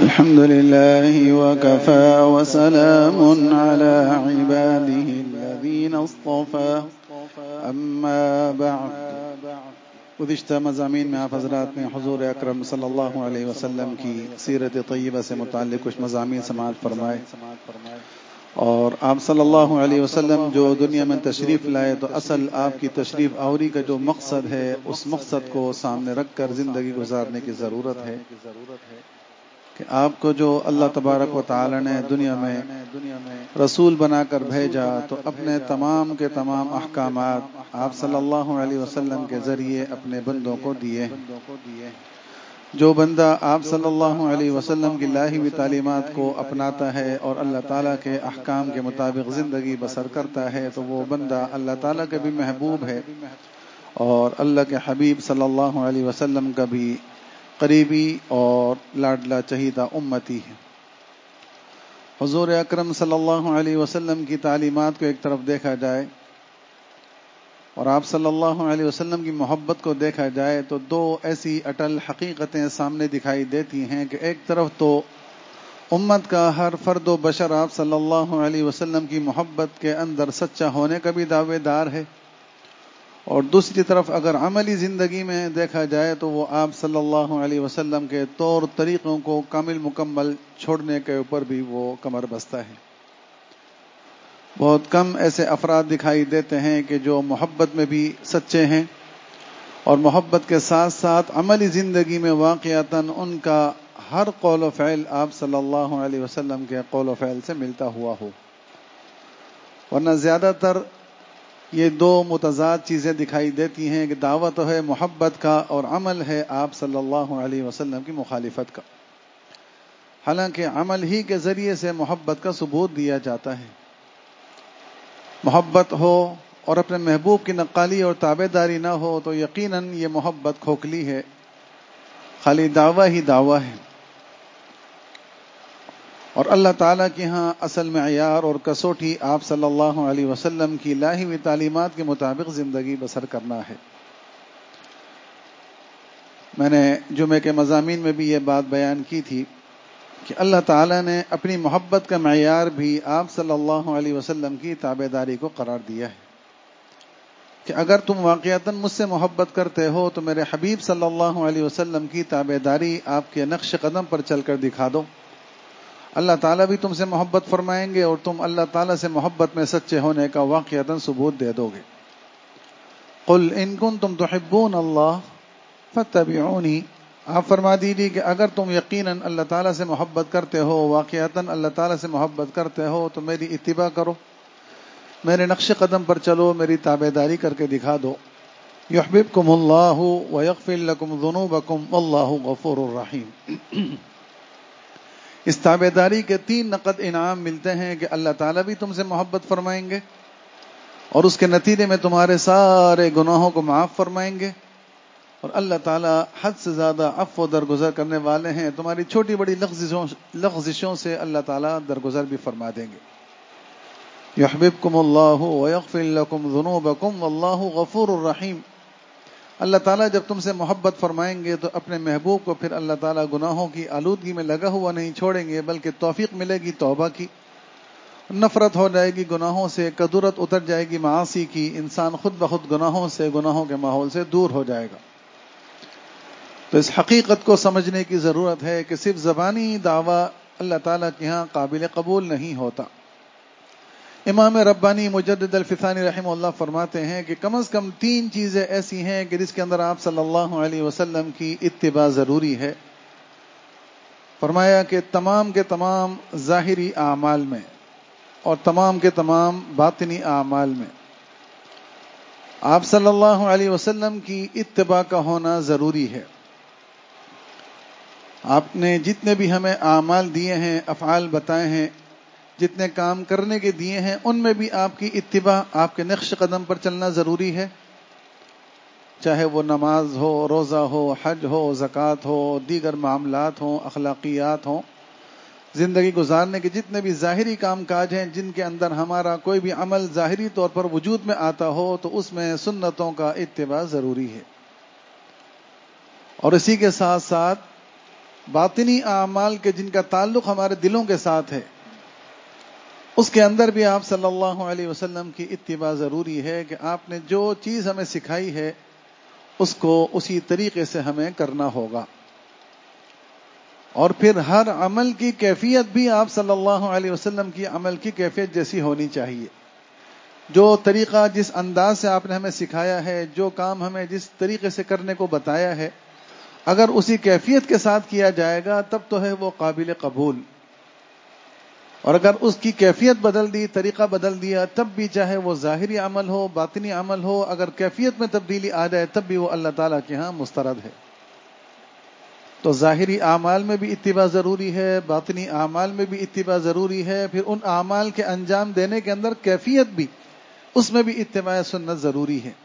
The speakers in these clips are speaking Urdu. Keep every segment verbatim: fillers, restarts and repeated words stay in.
الحمد لله وكفى وسلام على عباده الذين اصطفى اما بعد. گزشتہ مضامین میں آپ حضرات نے حضور اکرم صلی اللہ علیہ وسلم کی سیرت طیبہ سے متعلق کچھ مضامین سماعت فرمائے، اور آپ صلی اللہ علیہ وسلم جو دنیا میں تشریف لائے تو اصل آپ کی تشریف آوری کا جو مقصد ہے اس مقصد کو سامنے رکھ کر زندگی گزارنے کی ضرورت ہے کہ آپ کو جو اللہ تبارک و تعالی نے دنیا میں رسول بنا کر بھیجا تو اپنے تمام کے تمام احکامات آپ صلی اللہ علیہ وسلم کے ذریعے اپنے بندوں کو دیے. جو بندہ آپ صلی اللہ علیہ وسلم کی لائی ہوئی تعلیمات کو اپناتا ہے اور اللہ تعالیٰ کے احکام کے مطابق زندگی بسر کرتا ہے تو وہ بندہ اللہ تعالیٰ کا بھی محبوب ہے اور اللہ کے حبیب صلی اللہ علیہ وسلم کا بھی قریبی اور لاڈلا چہیدہ امتی ہے. حضور اکرم صلی اللہ علیہ وسلم کی تعلیمات کو ایک طرف دیکھا جائے اور آپ صلی اللہ علیہ وسلم کی محبت کو دیکھا جائے تو دو ایسی اٹل حقیقتیں سامنے دکھائی دیتی ہیں کہ ایک طرف تو امت کا ہر فرد و بشر آپ صلی اللہ علیہ وسلم کی محبت کے اندر سچا ہونے کا بھی دعوے دار ہے، اور دوسری طرف اگر عملی زندگی میں دیکھا جائے تو وہ آپ صلی اللہ علیہ وسلم کے طور طریقوں کو کامل مکمل چھوڑنے کے اوپر بھی وہ کمر بستہ ہے. بہت کم ایسے افراد دکھائی دیتے ہیں کہ جو محبت میں بھی سچے ہیں اور محبت کے ساتھ ساتھ عملی زندگی میں واقعتاً ان کا ہر قول و فعل آپ صلی اللہ علیہ وسلم کے قول و فعل سے ملتا ہوا ہو، ورنہ زیادہ تر یہ دو متضاد چیزیں دکھائی دیتی ہیں کہ دعوت ہے محبت کا اور عمل ہے آپ صلی اللہ علیہ وسلم کی مخالفت کا. حالانکہ عمل ہی کے ذریعے سے محبت کا ثبوت دیا جاتا ہے. محبت ہو اور اپنے محبوب کی نقالی اور تابع داری نہ ہو تو یقیناً یہ محبت کھوکھلی ہے، خالی دعویٰ ہی دعویٰ ہے. اور اللہ تعالیٰ کے ہاں اصل معیار اور کسوٹی آپ صلی اللہ علیہ وسلم کی لائی ہوئی تعلیمات کے مطابق زندگی بسر کرنا ہے. میں نے جمعے کے مضامین میں بھی یہ بات بیان کی تھی کہ اللہ تعالیٰ نے اپنی محبت کا معیار بھی آپ صلی اللہ علیہ وسلم کی تابع داری کو قرار دیا ہے کہ اگر تم واقعتاً مجھ سے محبت کرتے ہو تو میرے حبیب صلی اللہ علیہ وسلم کی تابع داری آپ کے نقش قدم پر چل کر دکھا دو. اللہ تعالیٰ بھی تم سے محبت فرمائیں گے اور تم اللہ تعالیٰ سے محبت میں سچے ہونے کا واقعتاً ثبوت دے دو گے. قل ان کنتم تحبون اللہ فاتبعونی، آپ فرما دیجیے کہ اگر تم یقیناً اللہ تعالیٰ سے محبت کرتے ہو، واقعتاً اللہ تعالیٰ سے محبت کرتے ہو تو میری اتباع کرو، میرے نقش قدم پر چلو، میری تابع داری کر کے دکھا دو. یحببکم اللہ ویغفر لکم ذنوبکم واللہ غفور الرحیم. اس تابع داری کے تین نقد انعام ملتے ہیں کہ اللہ تعالیٰ بھی تم سے محبت فرمائیں گے اور اس کے نتیجے میں تمہارے سارے گناہوں کو معاف فرمائیں گے، اور اللہ تعالیٰ حد سے زیادہ عفو درگزر کرنے والے ہیں. تمہاری چھوٹی بڑی لغزشوں لغزشوں سے اللہ تعالیٰ درگزر بھی فرما دیں گے. یحببکم اللہ ویغفر لکم ذنوبکم واللہ غفور الرحیم. اللہ تعالیٰ جب تم سے محبت فرمائیں گے تو اپنے محبوب کو پھر اللہ تعالیٰ گناہوں کی آلودگی میں لگا ہوا نہیں چھوڑیں گے، بلکہ توفیق ملے گی توبہ کی، نفرت ہو جائے گی گناہوں سے، کدورت اتر جائے گی معاصی کی، انسان خود بخود گناہوں سے، گناہوں کے ماحول سے دور ہو جائے گا. تو اس حقیقت کو سمجھنے کی ضرورت ہے کہ صرف زبانی دعویٰ اللہ تعالیٰ کے ہاں قابل قبول نہیں ہوتا. امام ربانی مجدد الفسانی رحمہ اللہ فرماتے ہیں کہ کم از کم تین چیزیں ایسی ہیں کہ جس کے اندر آپ صلی اللہ علیہ وسلم کی اتباع ضروری ہے. فرمایا کہ تمام کے تمام ظاہری اعمال میں اور تمام کے تمام باطنی اعمال میں آپ صلی اللہ علیہ وسلم کی اتباع کا ہونا ضروری ہے. آپ نے جتنے بھی ہمیں اعمال دیے ہیں، افعال بتائے ہیں، جتنے کام کرنے کے دیے ہیں، ان میں بھی آپ کی اتباع، آپ کے نقش قدم پر چلنا ضروری ہے. چاہے وہ نماز ہو، روزہ ہو، حج ہو، زکوٰۃ ہو، دیگر معاملات ہوں، اخلاقیات ہوں، زندگی گزارنے کے جتنے بھی ظاہری کام کاج ہیں جن کے اندر ہمارا کوئی بھی عمل ظاہری طور پر وجود میں آتا ہو تو اس میں سنتوں کا اتباع ضروری ہے. اور اسی کے ساتھ ساتھ باطنی اعمال کے جن کا تعلق ہمارے دلوں کے ساتھ ہے، اس کے اندر بھی آپ صلی اللہ علیہ وسلم کی اتباع ضروری ہے کہ آپ نے جو چیز ہمیں سکھائی ہے اس کو اسی طریقے سے ہمیں کرنا ہوگا. اور پھر ہر عمل کی کیفیت بھی آپ صلی اللہ علیہ وسلم کی عمل کی کیفیت جیسی ہونی چاہیے. جو طریقہ جس انداز سے آپ نے ہمیں سکھایا ہے، جو کام ہمیں جس طریقے سے کرنے کو بتایا ہے، اگر اسی کیفیت کے ساتھ کیا جائے گا تب تو ہے وہ قابل قبول. اور اگر اس کی کیفیت بدل دی، طریقہ بدل دیا، تب بھی چاہے وہ ظاہری عمل ہو، باطنی عمل ہو، اگر کیفیت میں تبدیلی آ جائے تب بھی وہ اللہ تعالیٰ کے ہاں مسترد ہے. تو ظاہری اعمال میں بھی اتباع ضروری ہے، باطنی اعمال میں بھی اتباع ضروری ہے. پھر ان اعمال کے انجام دینے کے اندر کیفیت بھی، اس میں بھی اتباع سنت ضروری ہے.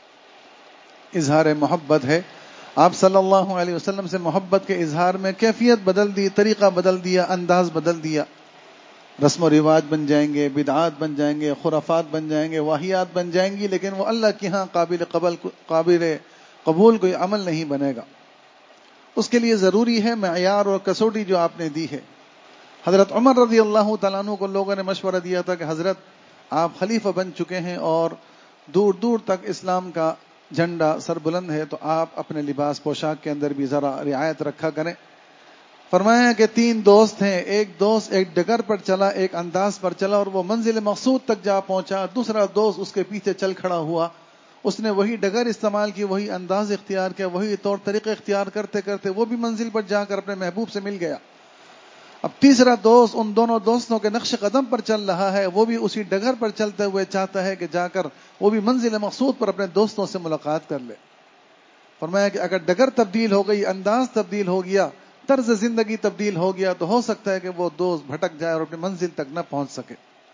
اظہار محبت ہے، آپ صلی اللہ علیہ وسلم سے محبت کے اظہار میں کیفیت بدل دی، طریقہ بدل دیا، انداز بدل دیا، رسم و رواج بن جائیں گے، بدعات بن جائیں گے، خرافات بن جائیں گے، واہیات بن جائیں گی، لیکن وہ اللہ کے ہاں قابل قبول قابل قبول کوئی عمل نہیں بنے گا. اس کے لیے ضروری ہے معیار اور کسوٹی جو آپ نے دی ہے. حضرت عمر رضی اللہ تعالیٰ عنہ کو لوگوں نے مشورہ دیا تھا کہ حضرت آپ خلیفہ بن چکے ہیں اور دور دور تک اسلام کا جھنڈا سر بلند ہے، تو آپ اپنے لباس پوشاک کے اندر بھی ذرا رعایت رکھا کریں. فرمایا کہ تین دوست ہیں، ایک دوست ایک ڈگر پر چلا، ایک انداز پر چلا اور وہ منزل مقصود تک جا پہنچا، دوسرا دوست اس کے پیچھے چل کھڑا ہوا، اس نے وہی ڈگر استعمال کی، وہی انداز اختیار کیا، وہی طور طریقے اختیار کرتے کرتے وہ بھی منزل پر جا کر اپنے محبوب سے مل گیا. اب تیسرا دوست ان دونوں دوستوں کے نقش قدم پر چل رہا ہے، وہ بھی اسی ڈگر پر چلتے ہوئے چاہتا ہے کہ جا کر وہ بھی منزل مقصود پر اپنے دوستوں سے ملاقات کر لے. فرمایا کہ اگر ڈگر تبدیل ہو گئی، انداز تبدیل ہو گیا، طرز زندگی تبدیل ہو گیا، تو ہو سکتا ہے کہ وہ دوست بھٹک جائے اور اپنی منزل تک نہ پہنچ سکے.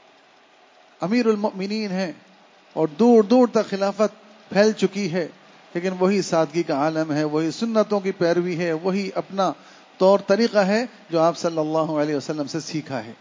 امیر المؤمنین ہیں اور دور دور تک خلافت پھیل چکی ہے، لیکن وہی سادگی کا عالم ہے، وہی سنتوں کی پیروی ہے، وہی اپنا طور طریقہ ہے جو آپ صلی اللہ علیہ وسلم سے سیکھا ہے.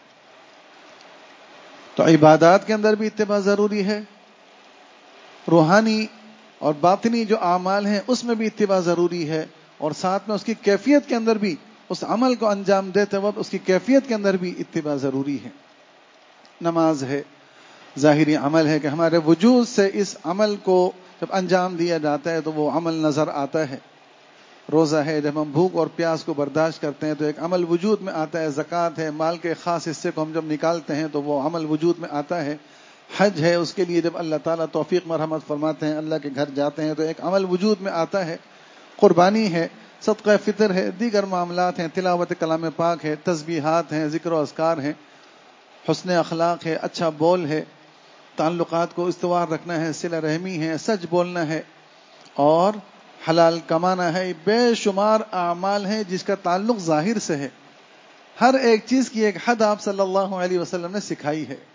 تو عبادات کے اندر بھی اتباع ضروری ہے، روحانی اور باطنی جو اعمال ہیں اس میں بھی اتباع ضروری ہے، اور ساتھ میں اس کی کیفیت کے اندر بھی، اس عمل کو انجام دیتے وقت اس کی کیفیت کے اندر بھی اتباع ضروری ہے. نماز ہے، ظاہری عمل ہے کہ ہمارے وجود سے اس عمل کو جب انجام دیا جاتا ہے تو وہ عمل نظر آتا ہے. روزہ ہے، جب ہم بھوک اور پیاس کو برداشت کرتے ہیں تو ایک عمل وجود میں آتا ہے. زکوٰۃ ہے، مال کے خاص حصے کو ہم جب نکالتے ہیں تو وہ عمل وجود میں آتا ہے. حج ہے، اس کے لیے جب اللہ تعالیٰ توفیق مرحمت فرماتے ہیں، اللہ کے گھر جاتے ہیں تو ایک عمل وجود میں آتا ہے. قربانی ہے، صدقہ فطر ہے، دیگر معاملات ہیں، تلاوت کلام پاک ہے، تسبیحات ہیں، ذکر و اذکار ہیں، حسن اخلاق ہے، اچھا بول ہے، تعلقات کو استوار رکھنا ہے، صلہ رحمی ہے، سچ بولنا ہے اور حلال کمانا ہے. بے شمار اعمال ہیں جس کا تعلق ظاہر سے ہے. ہر ایک چیز کی ایک حد آپ صلی اللہ علیہ وسلم نے سکھائی ہے.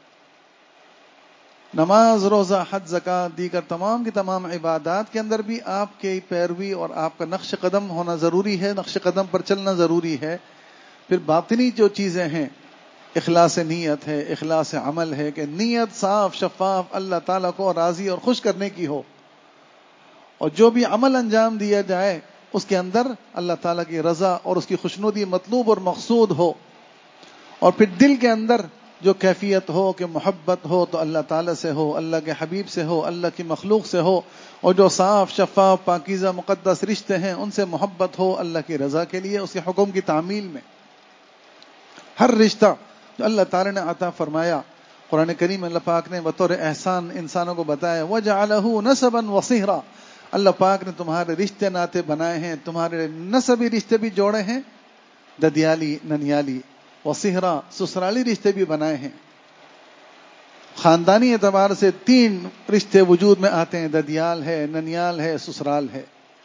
نماز، روزہ، حج، زکوٰۃ، دیگر تمام کی تمام عبادات کے اندر بھی آپ کی پیروی اور آپ کا نقش قدم ہونا ضروری ہے، نقش قدم پر چلنا ضروری ہے. پھر باطنی جو چیزیں ہیں، اخلاص نیت ہے، اخلاص عمل ہے کہ نیت صاف شفاف اللہ تعالیٰ کو راضی اور خوش کرنے کی ہو، اور جو بھی عمل انجام دیا جائے اس کے اندر اللہ تعالیٰ کی رضا اور اس کی خوشنودی مطلوب اور مقصود ہو. اور پھر دل کے اندر جو کیفیت ہو کہ محبت ہو تو اللہ تعالیٰ سے ہو، اللہ کے حبیب سے ہو، اللہ کی مخلوق سے ہو، اور جو صاف شفاف پاکیزہ مقدس رشتے ہیں ان سے محبت ہو اللہ کی رضا کے لیے، اس کے حکم کی تعمیل میں. ہر رشتہ جو اللہ تعالیٰ نے عطا فرمایا، قرآن کریم اللہ پاک نے بطور احسان انسانوں کو بتایا، وَجَعَلَهُ نَسَبًا وَصِهْرًا. اللہ پاک نے تمہارے رشتے ناتے بنائے ہیں، تمہارے نسبی رشتے بھی جوڑے ہیں، ددیالی، ننیالی، وصہرا، سسرالی رشتے بھی بنائے ہیں. خاندانی اعتبار سے تین رشتے وجود میں آتے ہیں، ددیال ہے، ننیال ہے، سسرال ہے.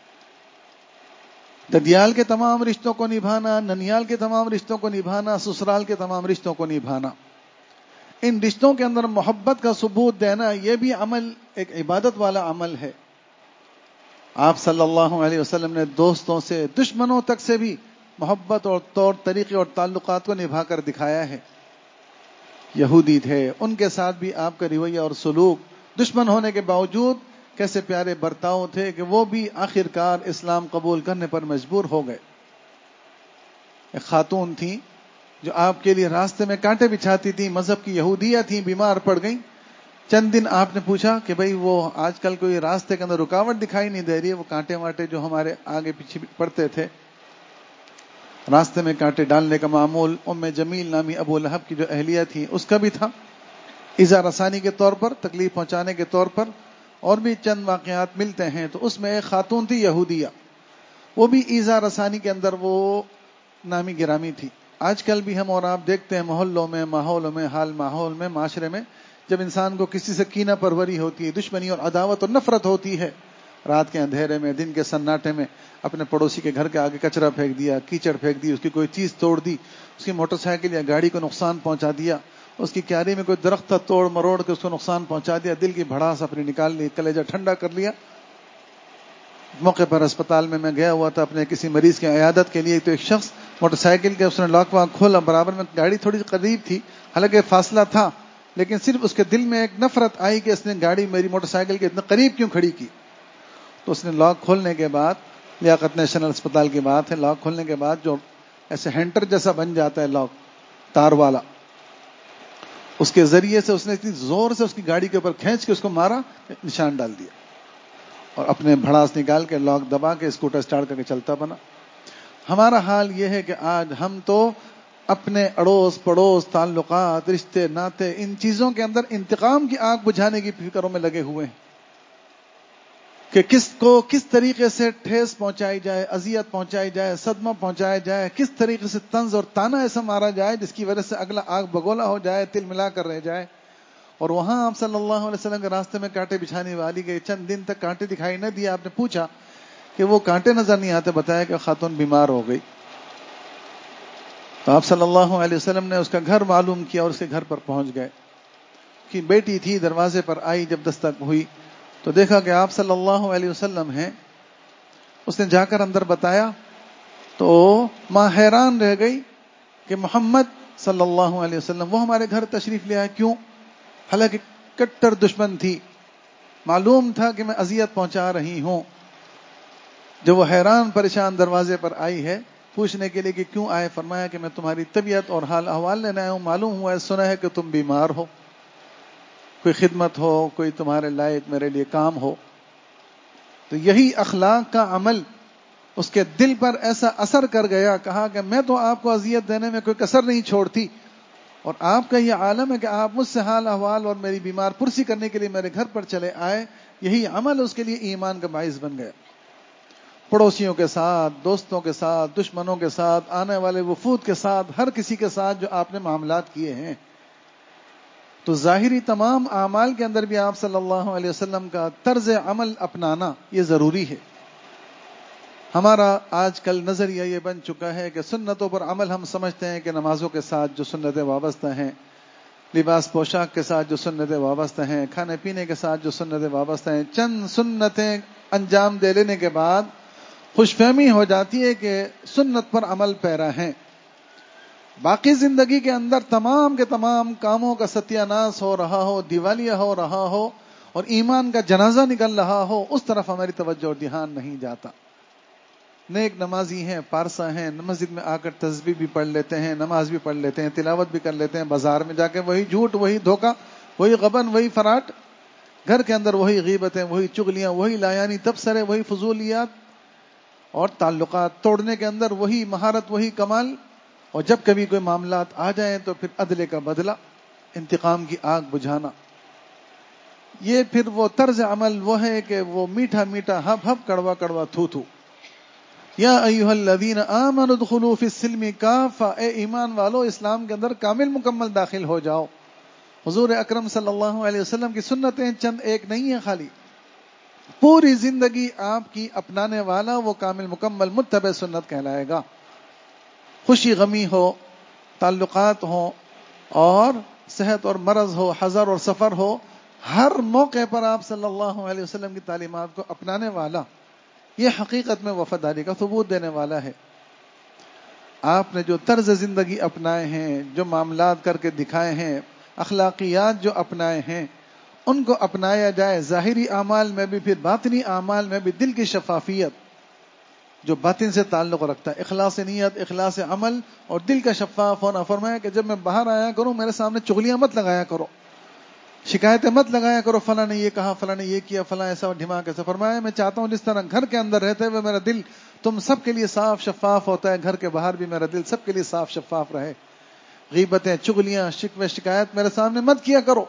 ددیال کے تمام رشتوں کو نبھانا، ننیال کے تمام رشتوں کو نبھانا، سسرال کے تمام رشتوں کو نبھانا. ان رشتوں کے اندر محبت کا ثبوت دینا، یہ بھی عمل ایک عبادت والا عمل ہے. آپ صلی اللہ علیہ وسلم نے دوستوں سے، دشمنوں تک سے بھی محبت اور طور طریقے اور تعلقات کو نبھا کر دکھایا ہے. یہودی تھے، ان کے ساتھ بھی آپ کا رویہ اور سلوک دشمن ہونے کے باوجود کیسے پیارے برتاؤ تھے کہ وہ بھی آخر کار اسلام قبول کرنے پر مجبور ہو گئے. ایک خاتون تھیں جو آپ کے لیے راستے میں کانٹے بچھاتی تھیں، مذہب کی یہودیہ تھیں، بیمار پڑ گئیں. چند دن آپ نے پوچھا کہ بھئی وہ آج کل کوئی راستے کے اندر رکاوٹ دکھائی نہیں دے رہی ہے، وہ کانٹے واٹے جو ہمارے آگے پیچھے پڑتے تھے، راستے میں کانٹے ڈالنے کا معمول ام جمیل نامی ابو لہب کی جو اہلیہ تھی اس کا بھی تھا، ایذا رسانی کے طور پر، تکلیف پہنچانے کے طور پر. اور بھی چند واقعات ملتے ہیں. تو اس میں ایک خاتون تھی یہودیہ، وہ بھی ایذا رسانی کے اندر وہ نامی گرامی تھی. آج کل بھی ہم اور آپ دیکھتے ہیں محلوں میں، ماحولوں میں، حال ماحول میں، معاشرے میں، جب انسان کو کسی سے کینہ پروری ہوتی ہے، دشمنی اور عداوت اور نفرت ہوتی ہے، رات کے اندھیرے میں، دن کے سناٹے میں اپنے پڑوسی کے گھر کے آگے کچرا پھینک دیا، کیچڑ پھینک دی، اس کی کوئی چیز توڑ دی، اس کی موٹر سائیکل یا گاڑی کو نقصان پہنچا دیا، اس کی کیاری میں کوئی درخت تھا توڑ مروڑ کے اس کو نقصان پہنچا دیا، دل کی بھڑاس اپنی نکال لی، کلیجہ ٹھنڈا کر لیا. موقع پر اسپتال میں میں گیا ہوا تھا اپنے کسی مریض کی عیادت کے لیے، تو ایک شخص موٹر سائیکل کے اس نے لاک واک کھولا، برابر میں گاڑی تھوڑی قریب تھی، حالانکہ فاصلہ تھا، لیکن صرف اس کے دل میں ایک نفرت آئی کہ اس نے گاڑی میری موٹر سائیکل کے اتنے قریب کیوں کھڑی کی. تو اس نے لاک کھولنے کے بعد، لیاقت نیشنل اسپتال کی بات ہے، لاک کھولنے کے بعد جو ایسے ہینٹر جیسا بن جاتا ہے لاک، تار والا، اس کے ذریعے سے اس نے اتنی زور سے اس کی گاڑی کے اوپر کھینچ کے اس کو مارا، نشان ڈال دیا، اور اپنے بھڑاس نکال کے لاک دبا کے اسکوٹر سٹارٹ کر کے چلتا بنا. ہمارا حال یہ ہے کہ آج ہم تو اپنے اڑوس پڑوس، تعلقات، رشتے ناتے، ان چیزوں کے اندر انتقام کی آگ بجھانے کی فکروں میں لگے ہوئے ہیں کہ کس کو کس طریقے سے ٹھیس پہنچائی جائے، اذیت پہنچائی جائے، صدمہ پہنچایا جائے، کس طریقے سے طنز اور تانا ایسا مارا جائے جس کی وجہ سے اگلا آگ بگولا ہو جائے، تل ملا کر رہ جائے. اور وہاں آپ صلی اللہ علیہ وسلم کے راستے میں کانٹے بچھانے والی گئی، چند دن تک کانٹے دکھائی نہ دیا. آپ نے پوچھا کہ وہ کانٹے نظر نہیں آتے، بتایا کہ خاتون بیمار ہو گئی. تو آپ صلی اللہ علیہ وسلم نے اس کا گھر معلوم کیا اور اس کے گھر پر پہنچ گئے. کہ بیٹی تھی، دروازے پر آئی، جب دستک ہوئی تو دیکھا کہ آپ صلی اللہ علیہ وسلم ہیں. اس نے جا کر اندر بتایا تو ماں حیران رہ گئی کہ محمد صلی اللہ علیہ وسلم وہ ہمارے گھر تشریف لے آئے، کیوں؟ حالانکہ کٹر دشمن تھی، معلوم تھا کہ میں اذیت پہنچا رہی ہوں. جب وہ حیران پریشان دروازے پر آئی ہے پوچھنے کے لیے کہ کیوں آئے، فرمایا کہ میں تمہاری طبیعت اور حال احوال لینے آیا ہوں، معلوم ہوا ہے، سنا ہے کہ تم بیمار ہو، کوئی خدمت ہو، کوئی تمہارے لائق میرے لیے کام ہو. تو یہی اخلاق کا عمل اس کے دل پر ایسا اثر کر گیا، کہا کہ میں تو آپ کو اذیت دینے میں کوئی کسر نہیں چھوڑتی، اور آپ کا یہ عالم ہے کہ آپ مجھ سے حال احوال اور میری بیمار پرسی کرنے کے لیے میرے گھر پر چلے آئے. یہی عمل اس کے لیے ایمان کا باعث بن گیا. پڑوسیوں کے ساتھ، دوستوں کے ساتھ، دشمنوں کے ساتھ، آنے والے وفود کے ساتھ، ہر کسی کے ساتھ جو آپ نے معاملات کیے ہیں، تو ظاہری تمام اعمال کے اندر بھی آپ صلی اللہ علیہ وسلم کا طرز عمل اپنانا یہ ضروری ہے. ہمارا آج کل نظریہ یہ بن چکا ہے کہ سنتوں پر عمل ہم سمجھتے ہیں کہ نمازوں کے ساتھ جو سنتیں وابستہ ہیں، لباس پوشاک کے ساتھ جو سنتیں وابستہ ہیں، کھانے پینے کے ساتھ جو سنتیں وابستہ ہیں، چند سنتیں انجام دے لینے کے بعد خوش فہمی ہو جاتی ہے کہ سنت پر عمل پیرا ہیں. باقی زندگی کے اندر تمام کے تمام کاموں کا ستیہ ناس ہو رہا ہو، دیوالیہ ہو رہا ہو، اور ایمان کا جنازہ نکل رہا ہو، اس طرف ہماری توجہ اور دھیان نہیں جاتا. نیک نمازی ہیں، پارسا ہیں، مسجد میں آ کر تسبیح بھی پڑھ لیتے ہیں، نماز بھی پڑھ لیتے ہیں، تلاوت بھی کر لیتے ہیں، بازار میں جا کے وہی جھوٹ، وہی دھوکہ، وہی غبن، وہی فراٹ، گھر کے اندر وہی غیبتیں، وہی چغلیاں، وہی لایانی تبصرے، وہی فضولیات، اور تعلقات توڑنے کے اندر وہی مہارت، وہی کمال. اور جب کبھی کوئی معاملات آ جائیں تو پھر عدلے کا بدلہ، انتقام کی آگ بجھانا. یہ پھر وہ طرز عمل وہ ہے کہ وہ میٹھا میٹھا، ہب ہب، کڑوا کڑوا، تھو تھو. یا ایھا الذین آمنوا ادخلوا فی السلم کافہ، اے ایمان والو اسلام کے اندر کامل مکمل داخل ہو جاؤ. حضور اکرم صلی اللہ علیہ وسلم کی سنتیں چند ایک نہیں ہیں، خالی پوری زندگی آپ کی اپنانے والا وہ کامل مکمل متبع سنت کہلائے گا. خوشی غمی ہو، تعلقات ہوں، اور صحت اور مرض ہو، حضر اور سفر ہو، ہر موقع پر آپ صلی اللہ علیہ وسلم کی تعلیمات کو اپنانے والا، یہ حقیقت میں وفاداری کا ثبوت دینے والا ہے. آپ نے جو طرز زندگی اپنائے ہیں، جو معاملات کر کے دکھائے ہیں، اخلاقیات جو اپنائے ہیں، ان کو اپنایا جائے. ظاہری اعمال میں بھی، پھر باطنی اعمال میں بھی دل کی شفافیت، جو باطن سے تعلق رکھتا ہے، اخلاص نیت، اخلاص عمل اور دل کا شفاف ہونا. فرمایا کہ جب میں باہر آیا کروں میرے سامنے چغلیاں مت لگایا کرو، شکایتیں مت لگایا کرو، فلاں نے یہ کہا، فلاں نے یہ کیا، فلاں ایسا ڈھما کیسا. فرمایا میں چاہتا ہوں جس طرح گھر کے اندر رہتے ہوئے میرا دل تم سب کے لیے صاف شفاف ہوتا ہے، گھر کے باہر بھی میرا دل سب کے لیے صاف شفاف رہے. غیبتیں، چغلیاں، شکوے، شکایت میرے سامنے مت کیا کرو.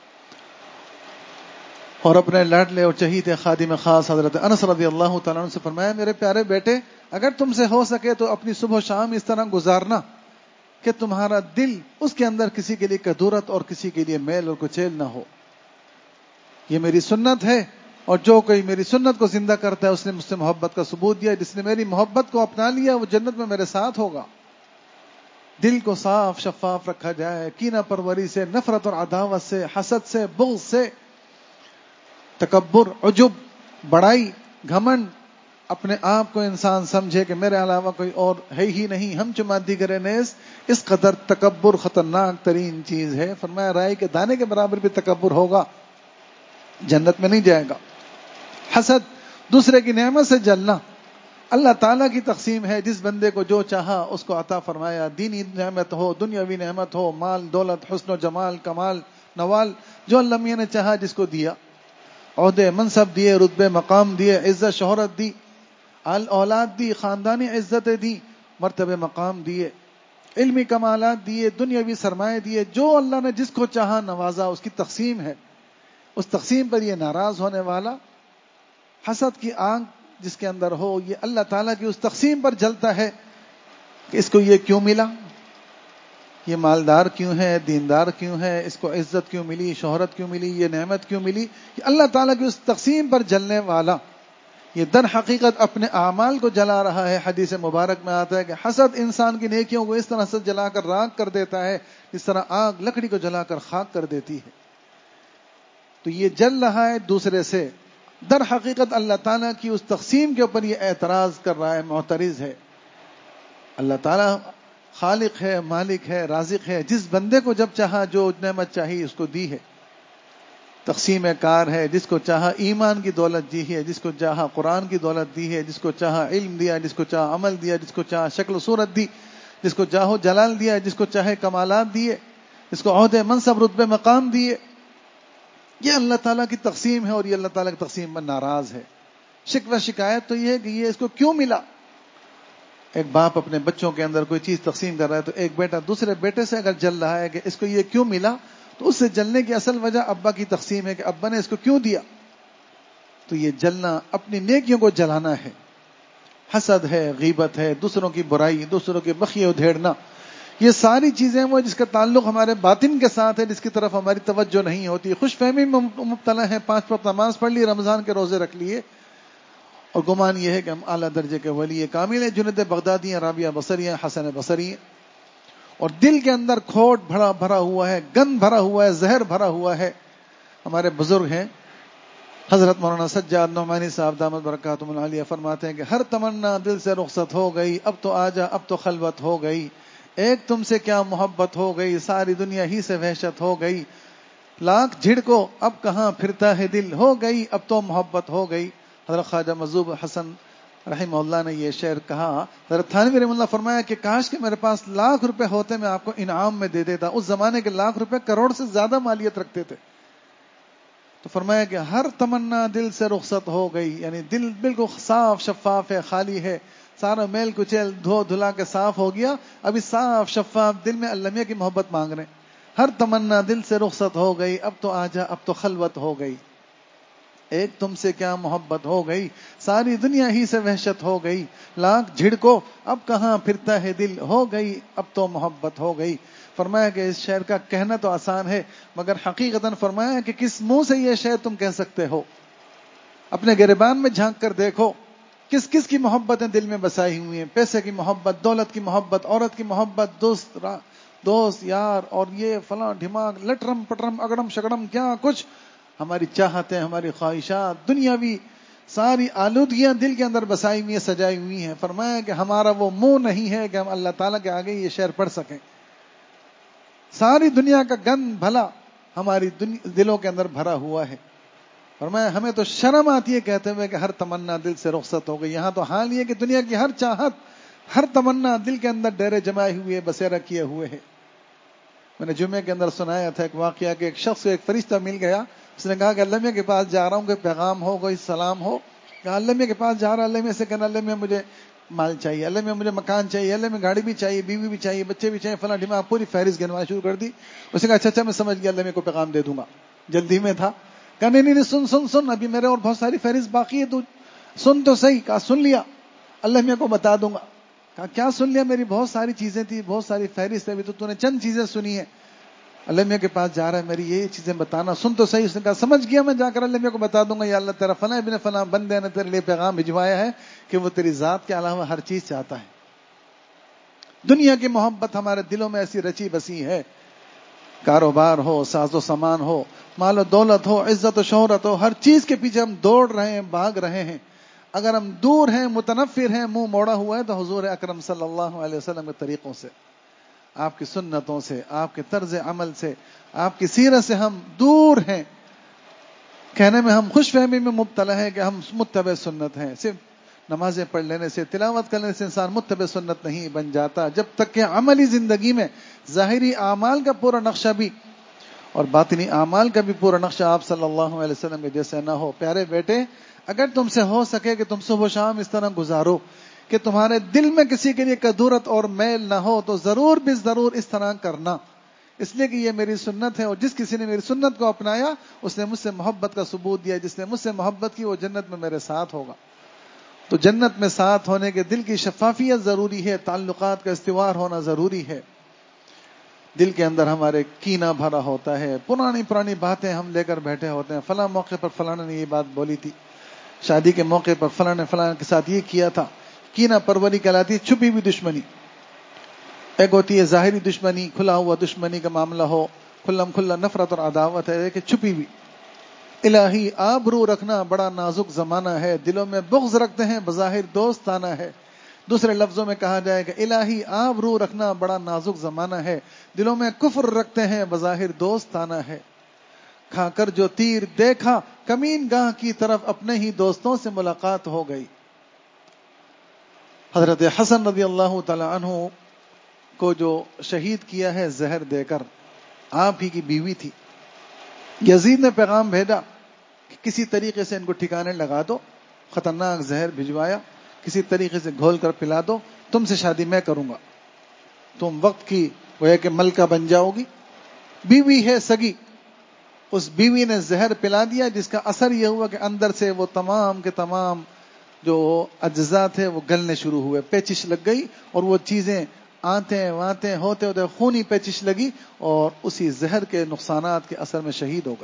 اور اپنے لاڈلے اور چہیتے خادم خاص حضرت انس رضی اللہ تعالیٰ عنہ سے فرمایا میرے پیارے بیٹے اگر تم سے ہو سکے تو اپنی صبح و شام اس طرح گزارنا کہ تمہارا دل اس کے اندر کسی کے لیے کدورت اور کسی کے لیے میل اور کچیل نہ ہو. یہ میری سنت ہے، اور جو کوئی میری سنت کو زندہ کرتا ہے اس نے مجھ سے محبت کا ثبوت دیا. جس نے میری محبت کو اپنا لیا وہ جنت میں میرے ساتھ ہوگا. دل کو صاف شفاف رکھا جائے، کینہ پروری سے، نفرت اور عداوت سے، حسد سے، بغض سے، تکبر، عجب، بڑائی، گھمنڈ. اپنے آپ کو انسان سمجھے کہ میرے علاوہ کوئی اور ہے ہی نہیں، ہم چما دیگر نیز. اس قدر تکبر خطرناک ترین چیز ہے. فرمایا رائی کے دانے کے برابر بھی تکبر ہوگا جنت میں نہیں جائے گا. حسد، دوسرے کی نعمت سے جلنا، اللہ تعالیٰ کی تقسیم ہے. جس بندے کو جو چاہا اس کو عطا فرمایا. دینی نعمت ہو، دنیاوی نعمت ہو، مال دولت، حسن و جمال، کمال نوال، جو اللہ میاں نے چاہا جس کو دیا. عہدے، منصب دیے، رتبے مقام دیے، عزت شہرت دی، اولاد دی، خاندانی عزتیں دی، مرتبے مقام دیے، علمی کمالات دیے، دنیاوی سرمایہ دیے. جو اللہ نے جس کو چاہا نوازا، اس کی تقسیم ہے. اس تقسیم پر یہ ناراض ہونے والا، حسد کی آگ جس کے اندر ہو، یہ اللہ تعالیٰ کی اس تقسیم پر جلتا ہے کہ اس کو یہ کیوں ملا، یہ مالدار کیوں ہے، دیندار کیوں ہے، اس کو عزت کیوں ملی، شہرت کیوں ملی، یہ نعمت کیوں ملی. یہ اللہ تعالیٰ کی اس تقسیم پر جلنے والا یہ در حقیقت اپنے اعمال کو جلا رہا ہے. حدیث مبارک میں آتا ہے کہ حسد انسان کی نیکیوں کو اس طرح سے جلا کر راکھ کر دیتا ہے جس طرح آگ لکڑی کو جلا کر خاک کر دیتی ہے. تو یہ جل رہا ہے دوسرے سے، در حقیقت اللہ تعالیٰ کی اس تقسیم کے اوپر یہ اعتراض کر رہا ہے، معترض ہے. اللہ تعالیٰ خالق ہے، مالک ہے، رازق ہے. جس بندے کو جب چاہا جو نعمت چاہی اس کو دی ہے. تقسیم کار ہے، جس کو چاہا ایمان کی دولت دی ہے، جس کو چاہا قرآن کی دولت دی ہے، جس کو چاہا علم دیا، جس کو چاہا عمل دیا، جس کو چاہا شکل و صورت دی، جس کو چاہو جلال دیا، جس کو چاہے کمالات دیے، جس کو عہدے، منصب، رتبے، مقام دیے. یہ اللہ تعالیٰ کی تقسیم ہے اور یہ اللہ تعالیٰ کی تقسیم پر ناراض ہے. شکوہ شکایت تو یہ ہے کہ یہ اس کو کیوں ملا. ایک باپ اپنے بچوں کے اندر کوئی چیز تقسیم کر رہا ہے تو ایک بیٹا دوسرے بیٹے سے اگر جل رہا ہے کہ اس کو یہ کیوں ملا، تو اس سے جلنے کی اصل وجہ ابا کی تقسیم ہے کہ ابا نے اس کو کیوں دیا. تو یہ جلنا اپنی نیکیوں کو جلانا ہے. حسد ہے، غیبت ہے، دوسروں کی برائی، دوسروں کے بخیے ادھیڑنا، یہ ساری چیزیں وہ جس کا تعلق ہمارے باطن کے ساتھ ہے، جس کی طرف ہماری توجہ نہیں ہوتی. خوش فہمی میں مبتلا ہیں، پانچ وقت نماز پڑھ لی، رمضان کے روزے رکھ لیے، اور گمان یہ ہے کہ ہم اعلیٰ درجے کے ولی کامل ہیں. جنید بغدادی ہیں، رابعہ بصری ہیں، حسن بصری ہیں. اور دل کے اندر کھوٹ بھرا بھرا ہوا ہے، گند بھرا ہوا ہے، زہر بھرا ہوا ہے. ہمارے بزرگ ہیں حضرت مولانا سجاد نعمانی صاحب دامت برکاتہم العالیہ فرماتے ہیں کہ ہر تمنا دل سے رخصت ہو گئی، اب تو آجا، اب تو خلوت ہو گئی. ایک تم سے کیا محبت ہو گئی، ساری دنیا ہی سے وحشت ہو گئی. لاکھ جھڑکو اب کہاں پھرتا ہے دل، ہو گئی اب تو محبت ہو گئی. حضرت خواجہ مذہوب حسن رحمہ اللہ نے یہ شعر کہا. حضرت تھانوی رحمہ اللہ فرمایا کہ کاش کہ میرے پاس لاکھ روپے ہوتے میں آپ کو انعام میں دے دیتا. اس زمانے کے لاکھ روپے کروڑ سے زیادہ مالیت رکھتے تھے. تو فرمایا کہ ہر تمنا دل سے رخصت ہو گئی، یعنی دل بالکل صاف شفاف ہے، خالی ہے، سارا میل کچیل دھو دھلا کے صاف ہو گیا. ابھی صاف شفاف دل میں اللہ میاں کی محبت مانگ رہے ہیں. ہر تمنا دل سے رخصت ہو گئی، اب تو آجا، اب تو خلوت ہو گئی. ایک تم سے کیا محبت ہو گئی، ساری دنیا ہی سے وحشت ہو گئی. لاکھ جھڑکو اب کہاں پھرتا ہے دل، ہو گئی اب تو محبت ہو گئی. فرمایا کہ اس شعر کا کہنا تو آسان ہے، مگر حقیقتاً فرمایا کہ کس منہ سے یہ شعر تم کہہ سکتے ہو. اپنے گریبان میں جھانک کر دیکھو کس کس کی محبتیں دل میں بسائی ہوئی ہیں. پیسے کی محبت، دولت کی محبت، عورت کی محبت، دوست دوست یار، اور یہ فلاں ڈھماغ، لٹرم پٹرم اگڑم شگڑم، کیا کچھ ہماری چاہتیں، ہماری خواہشات، دنیاوی ساری آلودگیاں دل کے اندر بسائی ہوئی ہیں، سجائی ہوئی ہیں. فرمایا کہ ہمارا وہ منہ نہیں ہے کہ ہم اللہ تعالیٰ کے آگے یہ شعر پڑھ سکیں. ساری دنیا کا گند بھلا ہماری دلوں کے اندر بھرا ہوا ہے. فرمایا ہمیں تو شرم آتی ہے کہتے ہوئے کہ ہر تمنا دل سے رخصت ہو گئی. یہاں تو حال یہ کہ دنیا کی ہر چاہت، ہر تمنا دل کے اندر ڈیرے جمائے ہوئے، بسیرا کیے ہوئے ہے. میں نے جمعے کے اندر سنایا تھا ایک واقعہ کہ ایک شخص کو ایک فرشتہ مل گیا. اس نے کہا کہ اللہ میاں کے پاس جا رہا ہوں، کوئی پیغام ہو، کوئی سلام ہو. کہا اللہ میاں کے پاس جا رہا. اللہ میاں سے کہنا اللہ میاں مجھے مال چاہیے، اللہ میاں مجھے مکان چاہیے، اللہ میاں گاڑی بھی چاہیے، بیوی بھی چاہیے، بچے بھی چاہیے، فلاں ڈھیما. پوری فہرست گنوانا شروع کر دی. اس نے کہا اچھا اچھا میں سمجھ گیا، اللہ میاں کو پیغام دے دوں گا. جلدی میں تھا. کہا نہیں نہیں سن سن سن ابھی میرے اور بہت ساری فہرست باقی ہے، تو سن تو صحیح. کہا سن لیا، اللہ میاں کو بتا دوں گا. کہا کیا سن لیا؟ میری بہت ساری چیزیں تھی، بہت ساری فہرست ہے، ابھی تو تو نے چند چیزیں سنی ہے. اللہ میاں کے پاس جا رہا ہے، میری یہ چیزیں بتانا. سن تو صحیح. اس نے کہا سمجھ گیا، میں جا کر اللہ میاں کو بتا دوں گا. یا اللہ تیرا فلاں ابن فلاں بندے نے تیرے لیے پیغام بھجوایا ہے کہ وہ تیری ذات کے علاوہ ہر چیز چاہتا ہے. دنیا کی محبت ہمارے دلوں میں ایسی رچی بسی ہے. کاروبار ہو، ساز و سامان ہو، مال و دولت ہو، عزت و شہرت ہو، ہر چیز کے پیچھے ہم دوڑ رہے ہیں، بھاگ رہے ہیں. اگر ہم دور ہیں، متنفر ہیں، منہ موڑا ہوا ہے، تو حضور اکرم صلی اللہ علیہ وسلم کے طریقوں سے، آپ کی سنتوں سے، آپ کے طرز عمل سے، آپ کی سیرت سے ہم دور ہیں. کہنے میں ہم خوش فہمی میں مبتلا ہے کہ ہم متبع سنت ہیں. صرف نمازیں پڑھ لینے سے، تلاوت کرنے سے انسان متبع سنت نہیں بن جاتا، جب تک کہ عملی زندگی میں ظاہری اعمال کا پورا نقشہ بھی اور باطنی اعمال کا بھی پورا نقشہ آپ صلی اللہ علیہ وسلم کے جیسے نہ ہو. پیارے بیٹے، اگر تم سے ہو سکے کہ تم صبح و شام اس طرح گزارو کہ تمہارے دل میں کسی کے لیے کدورت اور میل نہ ہو، تو ضرور بھی ضرور اس طرح کرنا. اس لیے کہ یہ میری سنت ہے، اور جس کسی نے میری سنت کو اپنایا اس نے مجھ سے محبت کا ثبوت دیا. جس نے مجھ سے محبت کی وہ جنت میں میرے ساتھ ہوگا. تو جنت میں ساتھ ہونے کے دل کی شفافیت ضروری ہے، تعلقات کا استوار ہونا ضروری ہے. دل کے اندر ہمارے کینہ بھرا ہوتا ہے، پرانی پرانی باتیں ہم لے کر بیٹھے ہوتے ہیں. فلاں موقع پر فلاں نے یہ بات بولی تھی، شادی کے موقع پر فلاں نے فلاں کے ساتھ یہ کیا تھا. کینہ پروری کہلاتی ہے چھپی ہوئی دشمنی. ایک ہوتی ہے ظاہری دشمنی، کھلا ہوا دشمنی کا معاملہ ہو، کھلم کھلا نفرت اور عداوت ہے، کہ چھپی ہوئی. الہی آبرو رکھنا بڑا نازک زمانہ ہے، دلوں میں بغض رکھتے ہیں بظاہر دوستانہ ہے. دوسرے لفظوں میں کہا جائے کہ الہی آبرو رکھنا بڑا نازک زمانہ ہے، دلوں میں کفر رکھتے ہیں بظاہر دوستانہ ہے. کھا کر جو تیر دیکھا کمین گاہ کی طرف اپنے ہی دوستوں سے ملاقات ہو گئی. حضرت حسن رضی اللہ تعالی عنہ کو جو شہید کیا ہے زہر دے کر، آپ ہی کی بیوی تھی. یزید نے پیغام بھیجا کہ کسی طریقے سے ان کو ٹھکانے لگا دو. خطرناک زہر بھجوایا، کسی طریقے سے گھول کر پلا دو، تم سے شادی میں کروں گا، تم وقت کی وہ ہے کہ ملکہ بن جاؤ گی. بیوی ہے سگی، اس بیوی نے زہر پلا دیا، جس کا اثر یہ ہوا کہ اندر سے وہ تمام کے تمام جو اجزاء تھے وہ گلنے شروع ہوئے، پیچش لگ گئی، اور وہ چیزیں آتے واتے ہوتے ہوتے خونی پیچش لگی، اور اسی زہر کے نقصانات کے اثر میں شہید ہو گئے.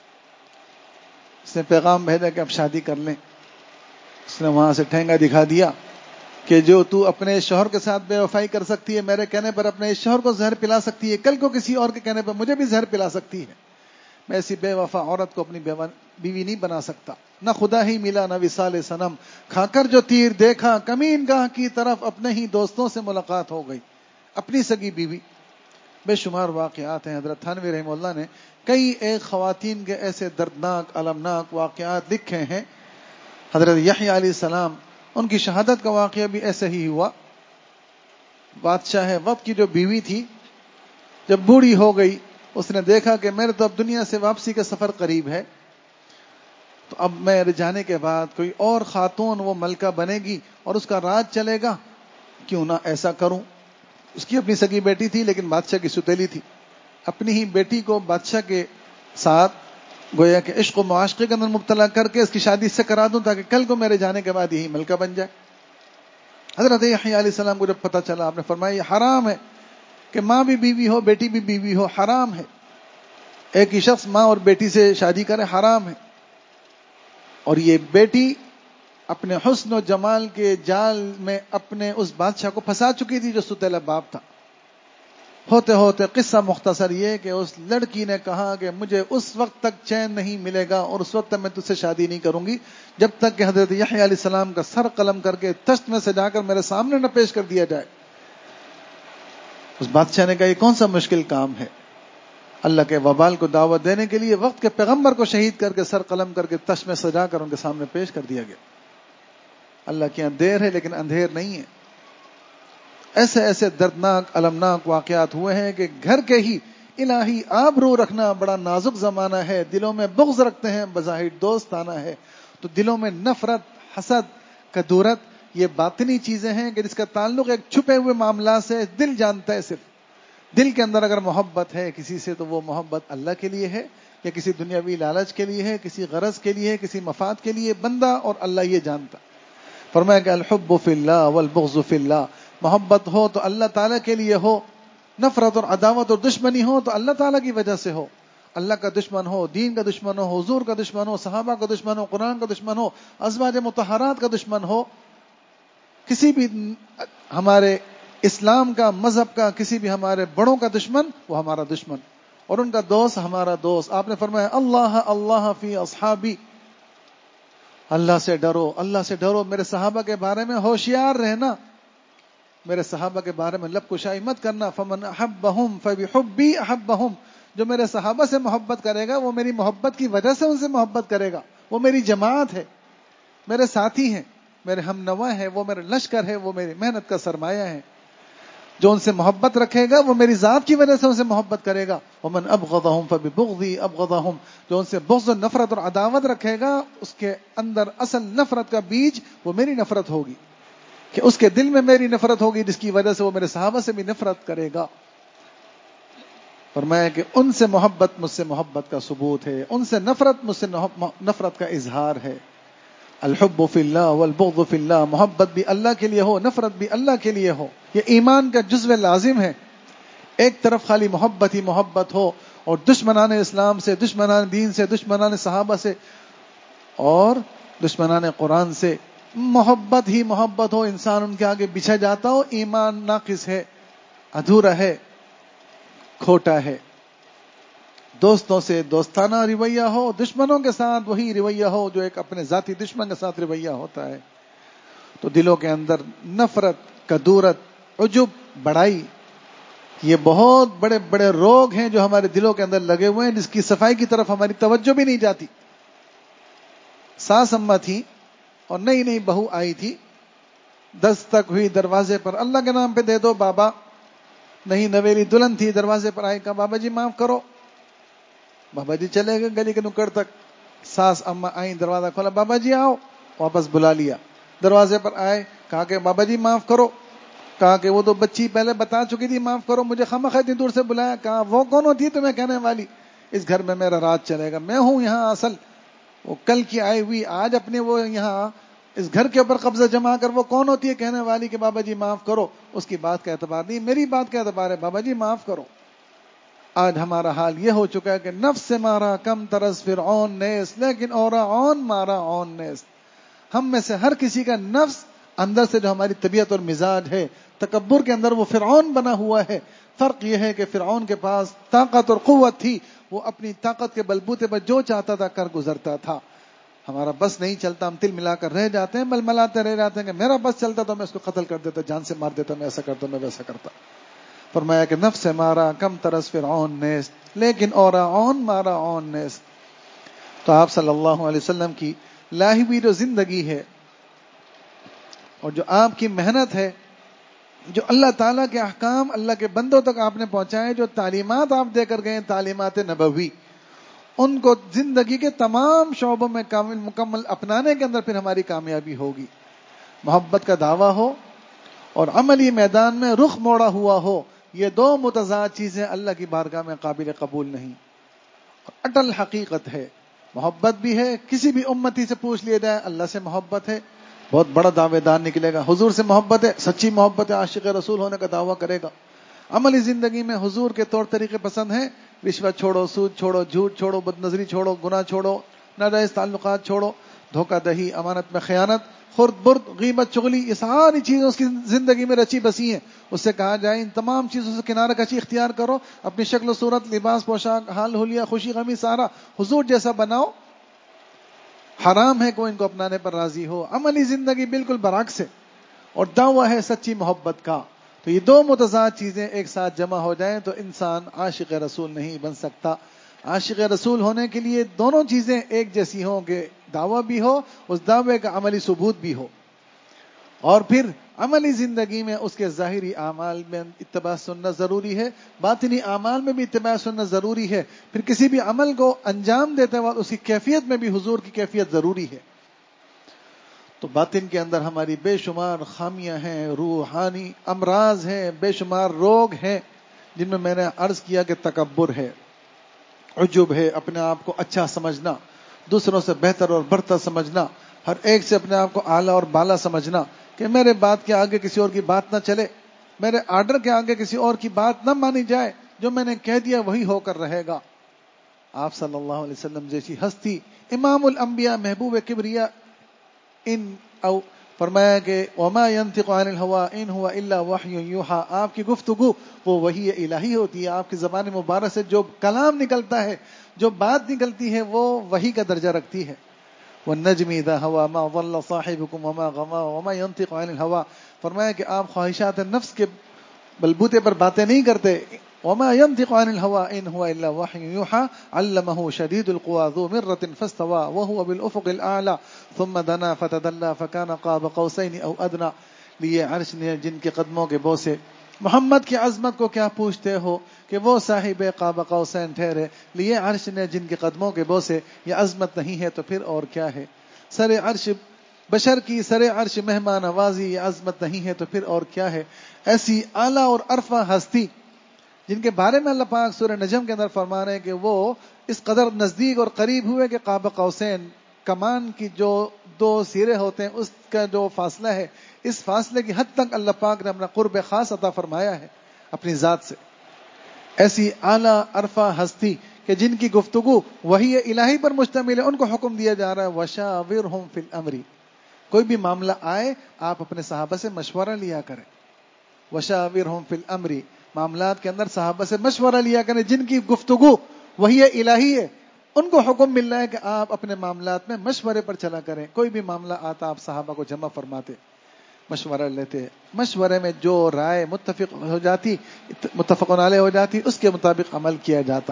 اس نے پیغام بھیجا کہ اب شادی کر لیں. اس نے وہاں سے ٹھینگا دکھا دیا کہ جو تو اپنے شوہر کے ساتھ بے وفائی کر سکتی ہے، میرے کہنے پر اپنے شوہر کو زہر پلا سکتی ہے، کل کو کسی اور کے کہنے پر مجھے بھی زہر پلا سکتی ہے. میں ایسی بے وفا عورت کو اپنی بیوی نہیں بنا سکتا. نہ خدا ہی ملا نہ وصال صنم، کھا کر جو تیر دیکھا کمین گاہ کی طرف اپنے ہی دوستوں سے ملاقات ہو گئی. اپنی سگی بیوی. بے شمار واقعات ہیں. حضرت تھانوی رحمہ اللہ نے کئی ایک خواتین کے ایسے دردناک المناک واقعات لکھے ہیں. حضرت یحییٰ علیہ السلام، ان کی شہادت کا واقعہ بھی ایسے ہی ہوا. بادشاہ وقت کی جو بیوی تھی جب بوڑھی ہو گئی، اس نے دیکھا کہ میرے تو اب دنیا سے واپسی کا سفر قریب ہے، تو اب میرے جانے کے بعد کوئی اور خاتون وہ ملکہ بنے گی اور اس کا راج چلے گا، کیوں نہ ایسا کروں. اس کی اپنی سگی بیٹی تھی لیکن بادشاہ کی ستیلی تھی. اپنی ہی بیٹی کو بادشاہ کے ساتھ گویا کہ عشق و معاشقے کے اندر مبتلا کر کے اس کی شادی سے کرا دوں، تاکہ کل کو میرے جانے کے بعد یہی ملکہ بن جائے. حضرت یحییٰ علیہ السلام کو جب پتہ چلا، آپ نے فرمایا یہ حرام ہے کہ ماں بھی بیوی ہو بیٹی بھی بیوی ہو، حرام ہے. ایک ہی شخص ماں اور بیٹی سے شادی کرے، حرام ہے. اور یہ بیٹی اپنے حسن و جمال کے جال میں اپنے اس بادشاہ کو پھنسا چکی تھی جو ستیلا باپ تھا. ہوتے ہوتے قصہ مختصر یہ کہ اس لڑکی نے کہا کہ مجھے اس وقت تک چین نہیں ملے گا اور اس وقت تک میں تجھ سے شادی نہیں کروں گی جب تک کہ حضرت یحییٰ علیہ السلام کا سر قلم کر کے تشت میں سجا کر میرے سامنے نہ پیش کر دیا جائے. اس بادشاہ نے کہا یہ کون سا مشکل کام ہے. اللہ کے وبال کو دعوت دینے کے لیے وقت کے پیغمبر کو شہید کر کے سر قلم کر کے تش میں سجا کر ان کے سامنے پیش کر دیا گیا. اللہ کے یہاں دیر ہے لیکن اندھیر نہیں ہے. ایسے ایسے دردناک المناک واقعات ہوئے ہیں کہ گھر کے ہی الہی آبرو رکھنا بڑا نازک زمانہ ہے. دلوں میں بغض رکھتے ہیں، بظاہر دوستانہ ہے، تو دلوں میں نفرت، حسد، کدورت، یہ باطنی چیزیں ہیں کہ جس کا تعلق ایک چھپے ہوئے معاملات سے دل جانتا ہے. صرف دل کے اندر اگر محبت ہے کسی سے تو وہ محبت اللہ کے لیے ہے یا کسی دنیاوی لالچ کے لیے ہے، کسی غرض کے لیے، کسی مفاد کے لیے. بندہ اور اللہ یہ جانتا. فرمایا کہ الحب فی اللہ والبغض فی اللہ، محبت ہو تو اللہ تعالیٰ کے لیے ہو، نفرت اور عداوت اور دشمنی ہو تو اللہ تعالیٰ کی وجہ سے ہو. اللہ کا دشمن ہو، دین کا دشمن ہو، حضور کا دشمن ہو، صحابہ کا دشمن ہو، قرآن کا دشمن ہو، ازواج مطہرات کا دشمن ہو، کسی بھی ہمارے اسلام کا، مذہب کا، کسی بھی ہمارے بڑوں کا دشمن، وہ ہمارا دشمن اور ان کا دوست ہمارا دوست. آپ نے فرمایا اللہ اللہ فی اصحابی، اللہ سے ڈرو، اللہ سے ڈرو. میرے صحابہ کے بارے میں ہوشیار رہنا، میرے صحابہ کے بارے میں لب کشائی مت کرنا. فمن احبہم فبحبی احبہم، جو میرے صحابہ سے محبت کرے گا وہ میری محبت کی وجہ سے ان سے محبت کرے گا. وہ میری جماعت ہے، میرے ساتھی ہیں، میرے ہم نوا ہیں، وہ میرے لشکر ہے، وہ میری محنت کا سرمایہ ہے. جو ان سے محبت رکھے گا وہ میری ذات کی وجہ سے ان سے محبت کرے گا. ومن ابغضہم فببغضی ابغضہم، جو ان سے بغض و نفرت اور عداوت رکھے گا اس کے اندر اصل نفرت کا بیج وہ میری نفرت ہوگی، کہ اس کے دل میں میری نفرت ہوگی جس کی وجہ سے وہ میرے صحابہ سے بھی نفرت کرے گا. فرمایا کہ ان سے محبت مجھ سے محبت کا ثبوت ہے، ان سے نفرت مجھ سے نفرت کا اظہار ہے. الحب فی اللہ والبغض فی اللہ، محبت بھی اللہ کے لیے ہو، نفرت بھی اللہ کے لیے ہو. یہ ایمان کا جزو لازم ہے. ایک طرف خالی محبت ہی محبت ہو اور دشمنان اسلام سے، دشمنان دین سے، دشمنان صحابہ سے اور دشمنان قرآن سے محبت ہی محبت ہو، انسان ان کے آگے بچھا جاتا ہو، ایمان ناقص ہے، ادھورا ہے، کھوٹا ہے. دوستوں سے دوستانہ رویہ ہو، دشمنوں کے ساتھ وہی رویہ ہو جو ایک اپنے ذاتی دشمن کے ساتھ رویہ ہوتا ہے، تو دلوں کے اندر نفرت، کدورت، عجب، بڑائی، یہ بہت بڑے بڑے روگ ہیں جو ہمارے دلوں کے اندر لگے ہوئے ہیں، جس کی صفائی کی طرف ہماری توجہ بھی نہیں جاتی. ساس اماں تھی اور نئی نئی بہو آئی تھی، دستک ہوئی دروازے پر، اللہ کے نام پہ دے دو بابا. نہیں نویلی دلہن تھی، دروازے پر آئی، کہا بابا جی معاف کرو. بابا جی چلے گئے گلی کے نکڑ تک. ساس اماں آئیں، دروازہ کھولا، بابا جی آؤ، واپس بلا لیا. دروازے پر آئے، کہا کہ بابا جی معاف کرو. کہا کہ وہ تو بچی پہلے بتا چکی تھی معاف کرو، مجھے خامخواہ اتنی دور سے بلایا. کہا وہ کون ہوتی ہے تمہیں کہنے والی، اس گھر میں میرا راج چلے گا، میں ہوں یہاں اصل. وہ کل کی آئی ہوئی آج اپنے وہ یہاں اس گھر کے اوپر قبضہ جما کر وہ کون ہوتی ہے کہنے والی کہ بابا جی معاف کرو. اس کی بات کا اعتبار نہیں، میری بات کا اعتبار ہے، بابا جی معاف کرو. آج ہمارا حال یہ ہو چکا ہے کہ نفس سے مارا کم ترس فرعون نیس، لیکن اورا اون مارا اون نیس. ہم میں سے ہر کسی کا نفس اندر سے جو ہماری طبیعت اور مزاج ہے، تکبر کے اندر وہ فرعون بنا ہوا ہے. فرق یہ ہے کہ فرعون کے پاس طاقت اور قوت تھی، وہ اپنی طاقت کے بلبوتے پر جو چاہتا تھا کر گزرتا تھا. ہمارا بس نہیں چلتا، ہم تل ملا کر رہ جاتے ہیں، مل ملاتے رہ جاتے ہیں کہ میرا بس چلتا تو میں اس کو قتل کر دیتا، جان سے مار دیتا، میں ایسا کرتا، میں ویسا کرتا. فرمایا کہ نفس سے مارا کم ترس فرعون نیست، لیکن اورا اون مارا اون نیست. تو آپ صلی اللہ علیہ وسلم کی لاہی ہوئی جو زندگی ہے اور جو آپ کی محنت ہے، جو اللہ تعالیٰ کے احکام اللہ کے بندوں تک آپ نے پہنچائے، جو تعلیمات آپ دے کر گئے تعلیمات نبوی، ان کو زندگی کے تمام شعبوں میں کامل مکمل اپنانے کے اندر پھر ہماری کامیابی ہوگی. محبت کا دعویٰ ہو اور عملی میدان میں رخ موڑا ہوا ہو، یہ دو متضاد چیزیں اللہ کی بارگاہ میں قابل قبول نہیں. اٹل حقیقت ہے، محبت بھی ہے. کسی بھی امتی سے پوچھ لیا جائے اللہ سے محبت ہے، بہت بڑا دعوے دار نکلے گا. حضور سے محبت ہے، سچی محبت ہے، عاشق رسول ہونے کا دعویٰ کرے گا. عملی زندگی میں حضور کے طور طریقے پسند ہیں، رشوت چھوڑو، سود چھوڑو، جھوٹ چھوڑو، بد نظری چھوڑو، گناہ چھوڑو، ناجائز تعلقات چھوڑو، دھوکہ دہی، امانت میں خیانت، خرد برد، غیبت، چغلی، یہ ساری چیزیں اس کی زندگی میں رچی بسی ہیں. اس سے کہا جائے ان تمام چیزوں سے کنارہ کشی اختیار کرو، اپنی شکل و صورت، لباس، پوشاک، حال حلیہ، خوشی غمی سارا حضور جیسا بناؤ. حرام ہے کوئی ان کو اپنانے پر راضی ہو. عملی زندگی بالکل برعکس ہے اور دعویٰ ہے سچی محبت کا. تو تو یہ دو متضاد چیزیں ایک ساتھ جمع ہو جائیں تو انسان عاشق رسول نہیں بن سکتا. عاشق رسول ہونے کے لیے دونوں چیزیں ایک جیسی ہوں کہ دعویٰ بھی ہو, اس دعوے کا عملی ثبوت بھی ہو, اور پھر عملی زندگی میں اس کے ظاہری اعمال میں اتباع سنت ضروری ہے, باطنی اعمال میں بھی اتباع سنت ضروری ہے, پھر کسی بھی عمل کو انجام دیتے وقت اس کی کیفیت میں بھی حضور کی کیفیت ضروری ہے. تو باطن کے اندر ہماری بے شمار خامیاں ہیں, روحانی امراض ہیں, بے شمار روگ ہیں, جن میں میں نے عرض کیا کہ تکبر ہے, عجب ہے, اپنے آپ کو اچھا سمجھنا, دوسروں سے بہتر اور برتر سمجھنا, ہر ایک سے اپنے آپ کو اعلیٰ اور بالا سمجھنا کہ میرے بات کے آگے کسی اور کی بات نہ چلے, میرے آرڈر کے آگے کسی اور کی بات نہ مانی جائے, جو میں نے کہہ دیا وہی ہو کر رہے گا. آپ صلی اللہ علیہ وسلم جیسی ہستی, امام الانبیاء, محبوب کبریا, ان او فرمایا کہ وما ينطق عن الهوى ان هو الا وحی یوحى, آپ کی گفتگو وہ وحی الہی ہوتی ہے. آپ کی زبان مبارک سے جو کلام نکلتا ہے, جو بات نکلتی ہے, وہ وحی کا درجہ رکھتی ہے. والنجم اذا هوى ما ضل صاحبكم وما غوى وما ينطق عن الهوى, فرمایا کہ آپ خواہشات نفس کے بلبوتے پر باتیں نہیں کرتے. وما ينطق عن الهوى ان هو الا وحي يوحى علمه شديد القوى ذو مرة فاستوى وهو بالافق الاعلى ثم دنا فتدلى فكان قاب قوسين او ادنى. لیے عرش نے جن کے قدموں کے بوسے, محمد کی عظمت کو کیا پوچھتے ہو کہ وہ صاحب قاب قوسین ٹھہرے. لیے عرش نے جن کے قدموں کے بوسے, یہ عظمت نہیں ہے تو پھر اور کیا ہے. سر عرش بشر کی سر عرش مہمان نوازی, یہ عظمت نہیں ہے تو پھر اور کیا ہے. ایسی اعلیٰ اور عرفہ ہستی جن کے بارے میں اللہ پاک سورہ نجم کے اندر فرما رہے ہیں کہ وہ اس قدر نزدیک اور قریب ہوئے کہ قاب قوسین, کمان کی جو دو سرے ہوتے ہیں اس کا جو فاصلہ ہے, اس فاصلے کی حد تک اللہ پاک نے اپنا قرب خاص عطا فرمایا ہے اپنی ذات سے. ایسی اعلیٰ عرفہ ہستی کہ جن کی گفتگو وحی الہی پر مشتمل ہے, ان کو حکم دیا جا رہا ہے وشاورہم فی الامر. کوئی بھی معاملہ آئے آپ اپنے صحابہ سے مشورہ لیا کریں. وشاورہم فی الامر, معاملات کے اندر صحابہ سے مشورہ لیا کریں. جن کی گفتگو وحی الہی ہے, ان کو حکم مل رہا ہے کہ آپ اپنے معاملات میں مشورے پر چلا کریں. کوئی بھی معاملہ آتا آپ صحابہ کو جمع فرماتے, مشورہ لیتے, مشورے میں جو رائے متفق ہو جاتی, متفق علیہ ہو جاتی, اس کے مطابق عمل کیا جاتا.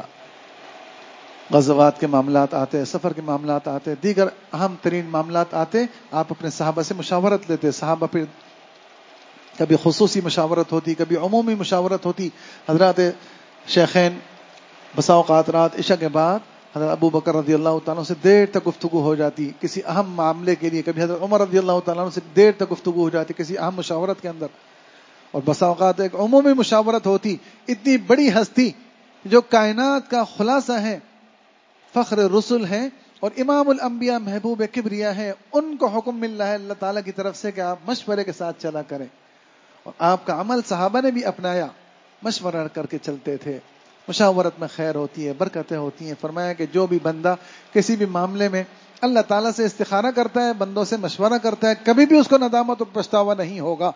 غزوات کے معاملات آتے, سفر کے معاملات آتے, دیگر اہم ترین معاملات آتے, آپ اپنے صحابہ سے مشاورت لیتے. صحابہ پھر کبھی خصوصی مشاورت ہوتی, کبھی عمومی مشاورت ہوتی. حضرات شیخین بسا اوقات رات عشاء کے بعد حضرت ابو بکر رضی اللہ تعالیٰ سے دیر تک گفتگو ہو جاتی کسی اہم معاملے کے لیے. کبھی حضرت عمر رضی اللہ تعالیٰ سے دیر تک گفتگو ہو جاتی کسی اہم مشاورت کے اندر. اور بسا اوقات ایک عمومی مشاورت ہوتی. اتنی بڑی ہستی جو کائنات کا خلاصہ ہے, فخر رسل ہیں اور امام الانبیاء, محبوب کبریا ہیں, ان کو حکم مل رہا ہے اللہ تعالیٰ کی طرف سے کہ آپ مشورے کے ساتھ چلا کریں. اور آپ کا عمل صحابہ نے بھی اپنایا, مشورہ کر کے چلتے تھے. مشاورت میں خیر ہوتی ہے, برکتیں ہوتی ہیں. فرمایا کہ جو بھی بندہ کسی بھی معاملے میں اللہ تعالیٰ سے استخارہ کرتا ہے, بندوں سے مشورہ کرتا ہے, کبھی بھی اس کو ندامت اور پچھتاوا نہیں ہوگا.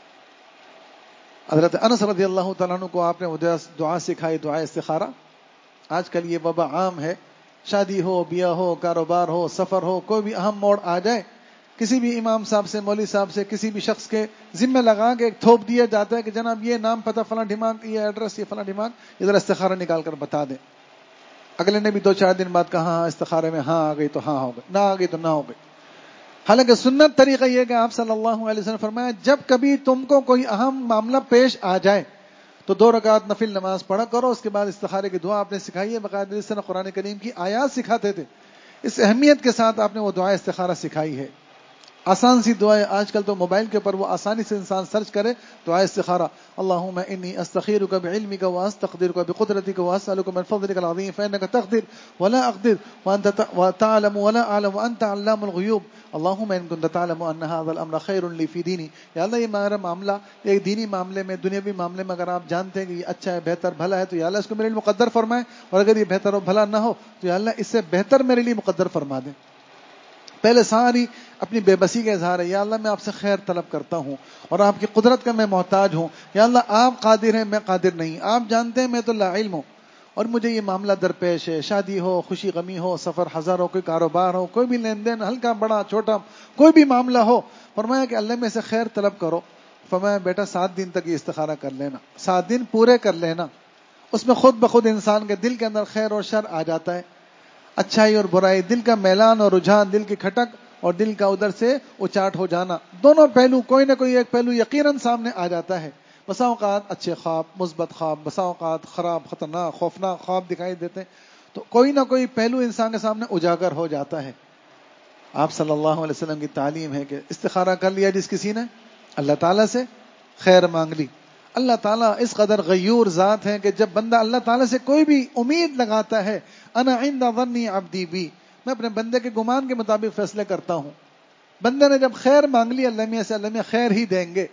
حضرت انس رضی اللہ تعالیٰ عنہ کو آپ نے دعا سکھائی, دعا استخارہ. آج کل یہ وبا عام ہے, شادی ہو, بیاہ ہو, کاروبار ہو, سفر ہو, کوئی بھی اہم موڑ آ جائے, کسی بھی امام صاحب سے, مولوی صاحب سے, کسی بھی شخص کے ذمہ لگا کے ایک تھوپ دیا جاتا ہے کہ جناب یہ نام پتہ فلاں ڈھمانگ, یہ ایڈریس, یہ فلاں ڈھمانگ, ادھر استخارہ نکال کر بتا دیں. اگلے نے بھی دو چار دن بعد کہا ہاں استخارے میں ہاں آ گئی تو ہاں ہو گئی, نہ آ گئی تو نہ ہو گئی. حالانکہ سنت طریقہ یہ کہ آپ صلی اللہ علیہ وسلم فرمایا جب کبھی تم کو کوئی اہم معاملہ پیش آ جائے تو دو رکعت نفل نماز پڑھا کرو, اس کے بعد استخارے کی دعا آپ نے سکھائی ہے. باقاعدہ اس طرح قرآن کریم کی آیات سکھاتے تھے, اس اہمیت کے ساتھ آپ نے وہ دعا استخارہ سکھائی ہے. آسان سی دعائیں, آج کل تو موبائل کے اوپر وہ آسانی سے انسان سرچ کرے دعا استخارہ. اللہم انی استخیرک بعلمک واستقدرک بقدرتک واسألک من فضلک العظیم فانک تقدر ولا اقدر وانت تعلم ولا اعلم وانت علام الغیوب. اللہم ان کنت تعلم ان هذا الامر خیر لی فی دینی. یا اللہ یہ میرا معاملہ, ایک دینی معاملے میں, دنیاوی معاملے میں اگر آپ جانتے ہیں کہ یہ اچھا ہے, بہتر, بھلا ہے, تو یا اللہ اس کو میرے لیے مقدر فرمائیں, اور اگر یہ بہتر اور بھلا نہ ہو تو یا اللہ اس سے بہتر میرے لیے مقدر فرما دیں. پہلے ساری اپنی بے بسی کا اظہار ہے, یا اللہ میں آپ سے خیر طلب کرتا ہوں اور آپ کی قدرت کا میں محتاج ہوں. یا اللہ آپ قادر ہیں, میں قادر نہیں, آپ جانتے ہیں, میں تو لا علم ہوں, اور مجھے یہ معاملہ درپیش ہے. شادی ہو, خوشی غمی ہو, سفر ہزار ہو, کوئی کاروبار ہو, کوئی بھی لین دین, ہلکا بڑا چھوٹا کوئی بھی معاملہ ہو, فرمایا کہ اللہ میں سے خیر طلب کرو. فرمایا بیٹا سات دن تک یہ استخارہ کر لینا، سات دن پورے کر لینا، اس میں خود بخود انسان کے دل کے اندر خیر اور شر آ جاتا ہے، اچھائی اور برائی، دل کا میلان اور رجحان، دل کی کھٹک اور دل کا ادھر سے اچاٹ ہو جانا، دونوں پہلو کوئی نہ کوئی ایک پہلو یقیناً سامنے آ جاتا ہے۔ بسا اوقات اچھے خواب، مثبت خواب، بسا اوقات خراب، خطرناک، خوفناک خواب دکھائی دیتے ہیں، تو کوئی نہ کوئی پہلو انسان کے سامنے اجاگر ہو جاتا ہے۔ آپ صلی اللہ علیہ وسلم کی تعلیم ہے کہ استخارہ کر لیا جس کسی نے، اللہ تعالیٰ سے خیر مانگ لی۔ اللہ تعالیٰ اس قدر غیور ذات ہے کہ جب بندہ اللہ تعالیٰ سے کوئی بھی امید لگاتا ہے، انا عند ظن عبدی بی، میں اپنے بندے کے گمان کے مطابق فیصلے کرتا ہوں۔ بندے نے جب خیر مانگ لی اللہ میاں سے، اللہ میاں خیر ہی دیں گے۔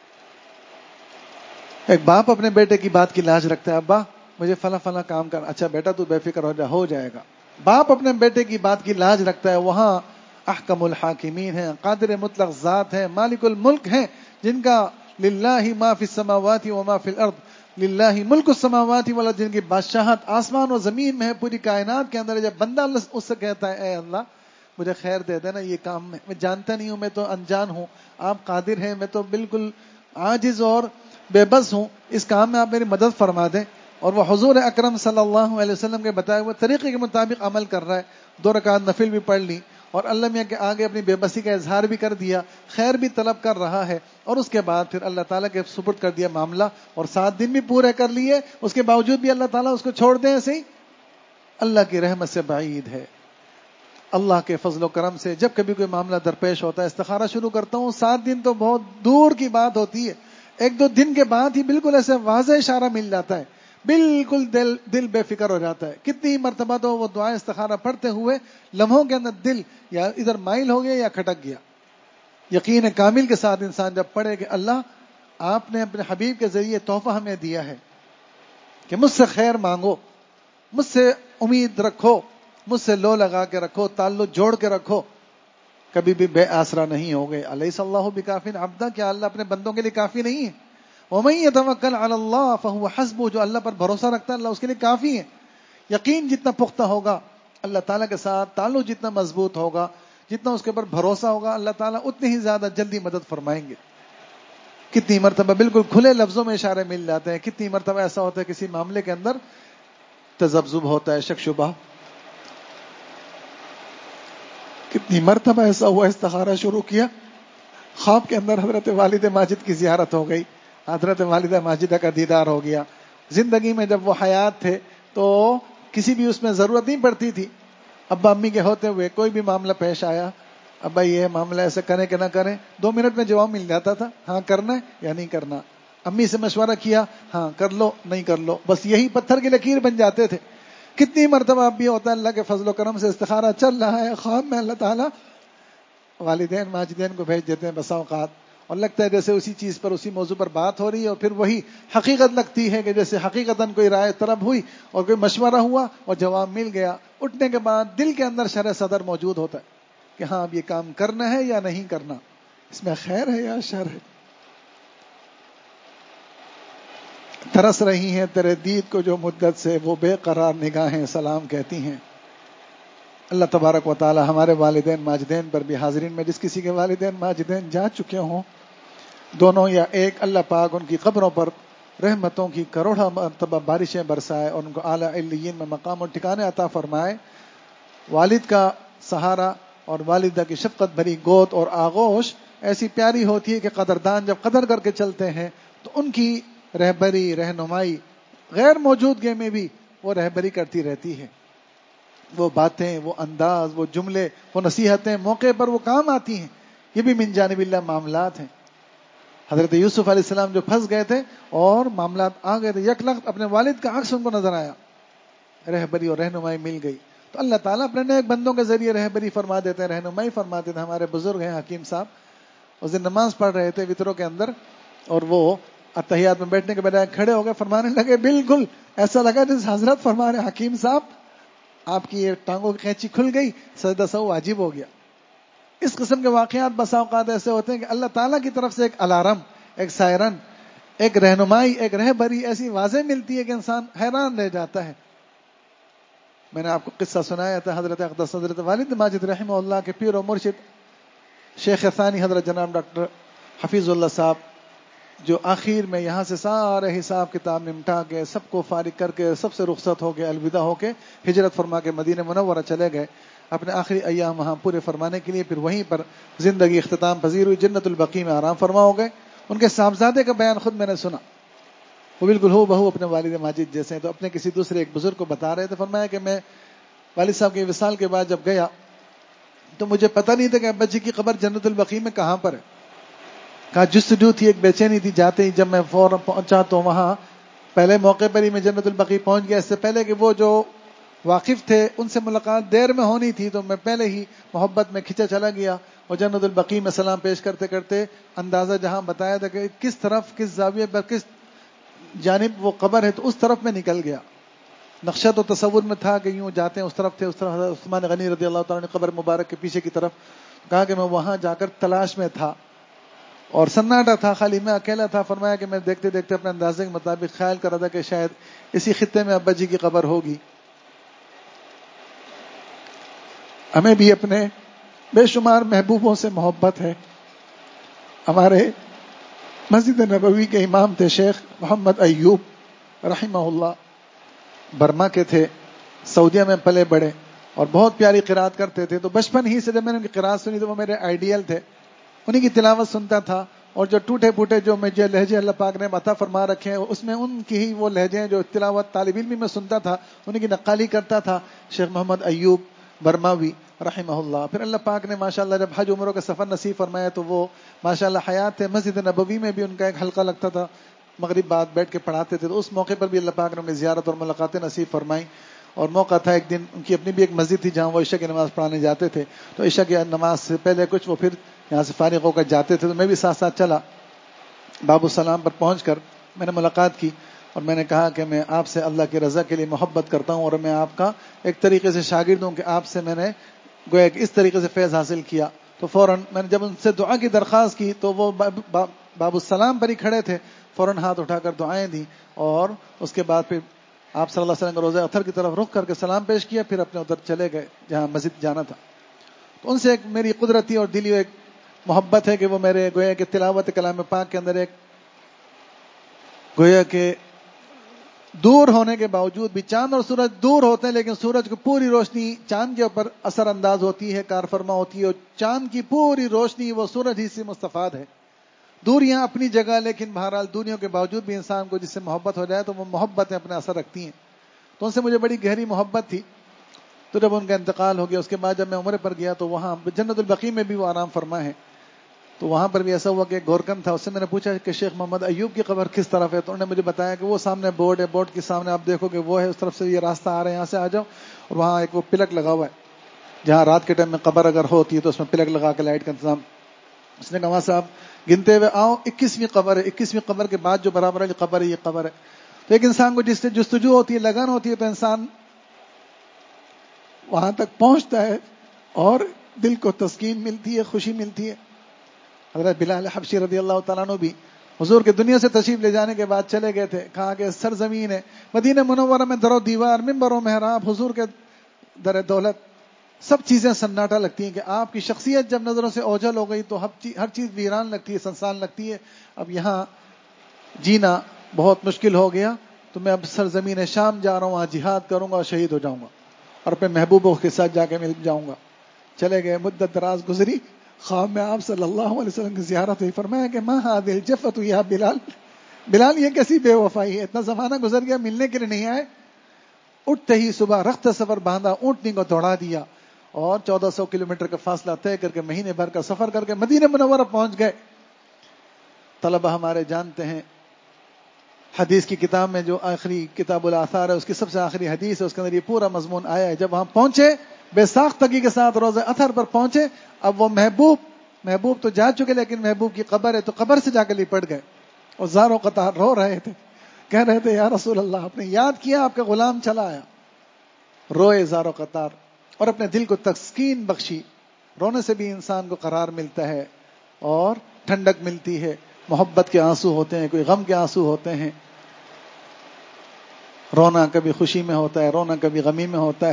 ایک باپ اپنے بیٹے کی بات کی لاج رکھتا ہے، ابا مجھے فلاں فلاں کام کر، اچھا بیٹا تو بے فکر ہو جا، ہو جائے گا۔ باپ اپنے بیٹے کی بات کی لاج رکھتا ہے، وہاں احکم الحاکمین ہیں، قادر مطلق ذات ہیں، مالک الملک ہیں، جن کا للہ ما فی السماوات وما فی الارض، للہ ملک السماوات والارض، جن کی بادشاہت آسمان و زمین میں ہے، پوری کائنات کے اندر ہے۔ جب بندہ اللہ اس سے کہتا ہے اے اللہ مجھے خیر دے دینا یہ کام میں میں جانتا نہیں ہوں، میں تو انجان ہوں، آپ قادر ہیں، میں تو بالکل عاجز اور بے بس ہوں، اس کام میں آپ میری مدد فرما دیں، اور وہ حضور اکرم صلی اللہ علیہ وسلم کے بتائے ہوئے طریقے کے مطابق عمل کر رہا ہے، دو رکعت نفل بھی پڑھ لی اور اللہ میاں کے آگے اپنی بے بسی کا اظہار بھی کر دیا، خیر بھی طلب کر رہا ہے، اور اس کے بعد پھر اللہ تعالیٰ کے سپرد کر دیا معاملہ، اور سات دن بھی پورے کر لیے، اس کے باوجود بھی اللہ تعالیٰ اس کو چھوڑ دیں ایسے ہی، اللہ کی رحمت سے بعید ہے۔ اللہ کے فضل و کرم سے جب کبھی کوئی معاملہ درپیش ہوتا ہے، استخارہ شروع کرتا ہوں، سات دن تو بہت دور کی بات ہوتی ہے، ایک دو دن کے بعد ہی بالکل ایسے واضح اشارہ مل جاتا ہے، بالکل دل دل بے فکر ہو جاتا ہے۔ کتنی مرتبہ تو وہ دعائیں استخارہ پڑھتے ہوئے لمحوں کے اندر دل یا ادھر مائل ہو گیا یا کھٹک گیا۔ یقین کامل کے ساتھ انسان جب پڑھے کہ اللہ آپ نے اپنے حبیب کے ذریعے تحفہ ہمیں دیا ہے کہ مجھ سے خیر مانگو، مجھ سے امید رکھو، مجھ سے لو لگا کے رکھو، تعلق جوڑ کے رکھو، کبھی بھی بے آسرا نہیں ہو گئے۔ الیس اللہ بکاف عبدہ، کیا اللہ اپنے بندوں کے لیے کافی نہیں ہے؟ ومن یتوکل علی اللہ فہو حسبہ، جو اللہ پر بھروسہ رکھتا ہے اللہ اس کے لیے کافی ہے۔ یقین جتنا پختہ ہوگا اللہ تعالیٰ کے ساتھ، تعلق جتنا مضبوط ہوگا، جتنا اس کے اوپر بھروسہ ہوگا، اللہ تعالیٰ اتنی ہی زیادہ جلدی مدد فرمائیں گے۔ کتنی مرتبہ بالکل کھلے لفظوں میں اشارے مل جاتے ہیں، کتنی مرتبہ ایسا ہوتا ہے کسی معاملے کے اندر تذبذب ہوتا ہے، شک شبہ، کتنی مرتبہ ایسا ہوا استخارہ شروع کیا، خواب کے اندر حضرت والد ماجد کی زیارت ہو گئی، حضرت والدہ ماجدہ کا دیدار ہو گیا۔ زندگی میں جب وہ حیات تھے تو کسی بھی اس میں ضرورت نہیں پڑتی تھی، ابا امی کے ہوتے ہوئے کوئی بھی معاملہ پیش آیا، ابا یہ معاملہ ایسے کریں کہ نہ کریں، دو منٹ میں جواب مل جاتا تھا، ہاں کرنا ہے یا نہیں کرنا۔ امی سے مشورہ کیا، ہاں کر لو نہیں کر لو، بس یہی پتھر کی لکیر بن جاتے تھے۔ کتنی مرتبہ اب بھی ہوتا ہے اللہ کے فضل و کرم سے استخارہ چل رہا ہے، خواب میں اللہ تعالیٰ والدین ماجدین کو بھیج دیتے ہیں بسا اوقات، اور لگتا ہے جیسے اسی چیز پر اسی موضوع پر بات ہو رہی ہے، اور پھر وہی حقیقت لگتی ہے کہ جیسے حقیقتاً کوئی رائے طلب ہوئی اور کوئی مشورہ ہوا اور جواب مل گیا۔ اٹھنے کے بعد دل کے اندر شرح صدر موجود ہوتا ہے کہ ہاں اب یہ کام کرنا ہے یا نہیں کرنا، اس میں خیر ہے یا شر ہے۔ ترس رہی ہیں تیرے دید کو جو مدت سے، وہ بے قرار نگاہیں سلام کہتی ہیں۔ اللہ تبارک و تعالی ہمارے والدین ماجدین پر بھی، حاضرین میں جس کسی کے والدین ماجدین جا چکے ہوں، دونوں یا ایک، اللہ پاک ان کی قبروں پر رحمتوں کی کروڑا مرتبہ بارشیں برسائے اور ان کو اعلیٰ علیین میں مقام اور ٹھکانے عطا فرمائے۔ والد کا سہارا اور والدہ کی شفقت بھری گود اور آغوش ایسی پیاری ہوتی ہے کہ قدردان جب قدر کر کے چلتے ہیں تو ان کی رہبری رہنمائی غیر موجودگی میں بھی وہ رہبری کرتی رہتی ہے۔ وہ باتیں، وہ انداز، وہ جملے، وہ نصیحتیں موقع پر وہ کام آتی ہیں۔ یہ بھی من جانب اللہ معاملات ہیں۔ حضرت یوسف علیہ السلام جو پھنس گئے تھے اور معاملات آ گئے تھے، یک لخت اپنے والد کا عکس ان کو نظر آیا، رہبری اور رہنمائی مل گئی۔ تو اللہ تعالیٰ اپنے نیک بندوں کے ذریعے رہبری فرما دیتے ہیں، رہنمائی فرما دیتے ہیں۔ ہمارے بزرگ ہیں حکیم صاحب، اس دن نماز پڑھ رہے تھے وطروں کے اندر، اور وہ اتحیات میں بیٹھنے کے بجائے کھڑے ہو گئے، فرمانے لگے، بالکل ایسا لگا جیسے حضرت فرما رہے، حکیم صاحب آپ کی یہ ٹانگوں کی قینچی کھل گئی، سجدہ سہو واجب ہو گیا۔ اس قسم کے واقعات بسا اوقات ایسے ہوتے ہیں کہ اللہ تعالیٰ کی طرف سے ایک الارم، ایک سائرن، ایک رہنمائی، ایک رہبری ایسی واضح ملتی ہے کہ انسان حیران رہ جاتا ہے۔ میں نے آپ کو قصہ سنایا تھا، حضرت اقدس حضرت والد ماجد رحمہ اللہ کے پیر و مرشد شیخ ثانی حضرت جناب ڈاکٹر حفیظ اللہ صاحب جو آخر میں یہاں سے سارے حساب کتاب نمٹا کے سب کو فارغ کر کے سب سے رخصت ہو کے الوداع ہو کے ہجرت فرما کے مدینہ منورہ چلے گئے اپنے آخری ایام وہاں پورے فرمانے کے لیے. پھر وہیں پر زندگی اختتام پذیر ہوئی, جنت البقیع میں آرام فرما ہو گئے. ان کے صاحبزادے کا بیان خود میں نے سنا, وہ بالکل ہو بہو اپنے والد ماجد جیسے ہیں. تو اپنے کسی دوسرے ایک بزرگ کو بتا رہے تھے, فرمایا کہ میں والد صاحب کے وصال کے بعد جب گیا تو مجھے پتہ نہیں تھا کہ ابا جی کی قبر جنت البقیع میں کہاں پر ہے. کہا جستجو تھی, ایک بے چینی تھی. جاتے ہی جب میں فوراً پہنچا تو وہاں پہلے موقع پر ہی میں جنت البقیع پہنچ گیا. اس سے پہلے کہ وہ جو واقف تھے ان سے ملاقات دیر میں ہونی تھی, تو میں پہلے ہی محبت میں کھنچا چلا گیا اور جنت البقیع میں سلام پیش کرتے کرتے اندازہ جہاں بتایا تھا کہ کس طرف کس زاویے پر کس جانب وہ قبر ہے تو اس طرف میں نکل گیا. نقشہ تو تصور میں تھا کہ یوں جاتے ہیں اس طرف تھے, اس طرف حضرت عثمان غنی رضی اللہ تعالیٰ نے قبر مبارک کے پیچھے کی طرف. کہا کہ میں وہاں جا کر تلاش میں تھا اور سناٹا تھا, خالی میں اکیلا تھا. فرمایا کہ میں دیکھتے دیکھتے اپنے اندازے کے مطابق خیال کر رہا تھا کہ شاید اسی خطے میں ابا جی کی قبر ہوگی. ہمیں بھی اپنے بے شمار محبوبوں سے محبت ہے. ہمارے مسجد نبوی کے امام تھے شیخ محمد ایوب رحمہ اللہ, برما کے تھے, سعودیہ میں پلے بڑے اور بہت پیاری قرات کرتے تھے. تو بچپن ہی سے جب میں نے ان کی قرات سنی تو وہ میرے آئیڈیل تھے, انہیں کی تلاوت سنتا تھا. اور جو ٹوٹے پھوٹے جو مجھے لہجے اللہ پاک نے عطا فرما رکھے ہیں اس میں ان کی ہی وہ لہجے ہیں جو تلاوت طالب علم میں سنتا تھا, انہیں کی نقالی کرتا تھا. شیخ محمد ایوب برماوی رحمہ اللہ. پھر اللہ پاک نے ماشاءاللہ جب حج عمروں کا سفر نصیب فرمایا تو وہ ماشاءاللہ حیات تھے. مسجد نبوی میں بھی ان کا ایک حلقہ لگتا تھا, مغرب بعد بیٹھ کے پڑھاتے تھے. تو اس موقع پر بھی اللہ پاک نے انہیں زیارت اور ملاقاتیں نصیب فرمائیں. اور موقع تھا ایک دن ان کی اپنی بھی ایک مسجد تھی جہاں وہ عشاء کی نماز پڑھانے جاتے تھے. تو عشاء کی نماز سے پہلے کچھ وہ پھر یہاں سے فارغ ہو کر جاتے تھے, تو میں بھی ساتھ ساتھ چلا. باب السلام پر پہنچ کر میں نے ملاقات کی اور میں نے کہا کہ میں آپ سے اللہ کی رضا کے لیے محبت کرتا ہوں اور میں آپ کا ایک طریقے سے شاگرد ہوں کہ آپ سے میں نے گویا کہ اس طریقے سے فیض حاصل کیا. تو فوراً میں نے جب ان سے دعا کی درخواست کی تو وہ باب السلام پر ہی کھڑے تھے, فوراً ہاتھ اٹھا کر دعائیں دیں اور اس کے بعد پھر آپ صلی اللہ علیہ وسلم کا روضہ اطہر کی طرف رخ کر کے سلام پیش کیا, پھر اپنے ادھر چلے گئے جہاں مسجد جانا تھا. تو ان سے ایک میری قدرتی اور دلی ایک محبت ہے کہ وہ میرے گویا کہ تلاوت کلام پاک کے اندر ایک گویا کہ دور ہونے کے باوجود بھی چاند اور سورج دور ہوتے ہیں لیکن سورج کی پوری روشنی چاند کے اوپر اثر انداز ہوتی ہے, کار فرما ہوتی ہے, اور چاند کی پوری روشنی وہ سورج ہی سے مستفاد ہے. دوریاں اپنی جگہ لیکن بہرحال دوریوں کے باوجود بھی انسان کو جس سے محبت ہو جائے تو وہ محبتیں اپنے اثر رکھتی ہیں. تو ان سے مجھے بڑی گہری محبت تھی. تو جب ان کا انتقال ہو گیا اس کے بعد جب میں عمرے پر گیا تو وہاں جنت البقیع میں بھی وہ آرام فرما ہے. تو وہاں پر بھی ایسا ہوا کہ گورکن تھا, اس سے میں نے پوچھا کہ شیخ محمد ایوب کی قبر کس طرف ہے. تو انہوں نے مجھے بتایا کہ وہ سامنے بورڈ ہے, بورڈ کے سامنے آپ دیکھو کہ وہ ہے, اس طرف سے یہ راستہ آ رہا ہے, یہاں سے آ جاؤ. اور وہاں ایک وہ پلک لگا ہوا ہے جہاں رات کے ٹائم میں قبر اگر ہوتی ہے تو اس میں پلک لگا کے لائٹ کا انتظام. اس نے کہا وہاں سے آپ گنتے ہوئے آؤ, اکیسویں قبر ہے, اکیسویں قبر کے بعد جو برابر ہے قبر ہے, یہ قبر ہے. تو ایک انسان کو جس سے جستجو ہوتی ہے, لگن ہوتی ہے, تو انسان وہاں تک پہنچتا ہے اور دل کو تسکین ملتی ہے, خوشی ملتی ہے. حضرت بلال حبشی رضی اللہ تعالیٰ عنہ بھی حضور کے دنیا سے تشریف لے جانے کے بعد چلے گئے تھے. کہا کہ سرزمین ہے مدینہ منورہ میں در و دیوار, منبر و محراب, حضور کے در دولت, سب چیزیں سناٹا لگتی ہیں کہ آپ کی شخصیت جب نظروں سے اوجھل ہو گئی تو ہر چیز ویران لگتی ہے, سنسان لگتی ہے. اب یہاں جینا بہت مشکل ہو گیا, تو میں اب سرزمین شام جا رہا ہوں, وہاں جہاد کروں گا اور شہید ہو جاؤں گا اور اپنے محبوبوں کے ساتھ جا کے مل جاؤں گا. چلے گئے, مدت دراز گزری, خواب میں آپ صلی اللہ علیہ وسلم کی زیارت ہوئی. فرمایا کہ ما هذه الجفۃ یا بلال, بلال یہ کیسی بے وفائی ہے, اتنا زمانہ گزر گیا ملنے کے لیے نہیں آئے. اٹھتے ہی صبح رخت سفر باندھا, اونٹنی کو دوڑا دیا اور چودہ سو کلومیٹر کا فاصلہ طے کر کے مہینے بھر کا سفر کر کے مدینہ منورہ پہنچ گئے. طلبہ ہمارے جانتے ہیں حدیث کی کتاب میں جو آخری کتاب الآثار ہے اس کی سب سے آخری حدیث ہے, اس کے اندر یہ پورا مضمون آیا ہے. جب وہاں پہنچے بے ساختگی کے ساتھ روزہ اطہر پر پہنچے, اب وہ محبوب محبوب تو جا چکے لیکن محبوب کی قبر ہے, تو قبر سے جا کے لپٹ گئے اور زاروں قطار رو رہے تھے, کہہ رہے تھے یا رسول اللہ, آپ نے یاد کیا آپ کا غلام چلا آیا. روئے زاروں قطار اور اپنے دل کو تسکین بخشی. رونے سے بھی انسان کو قرار ملتا ہے اور ٹھنڈک ملتی ہے. محبت کے آنسو ہوتے ہیں, کوئی غم کے آنسو ہوتے ہیں. رونا کبھی خوشی میں ہوتا ہے, رونا کبھی غمی میں ہوتا ہے,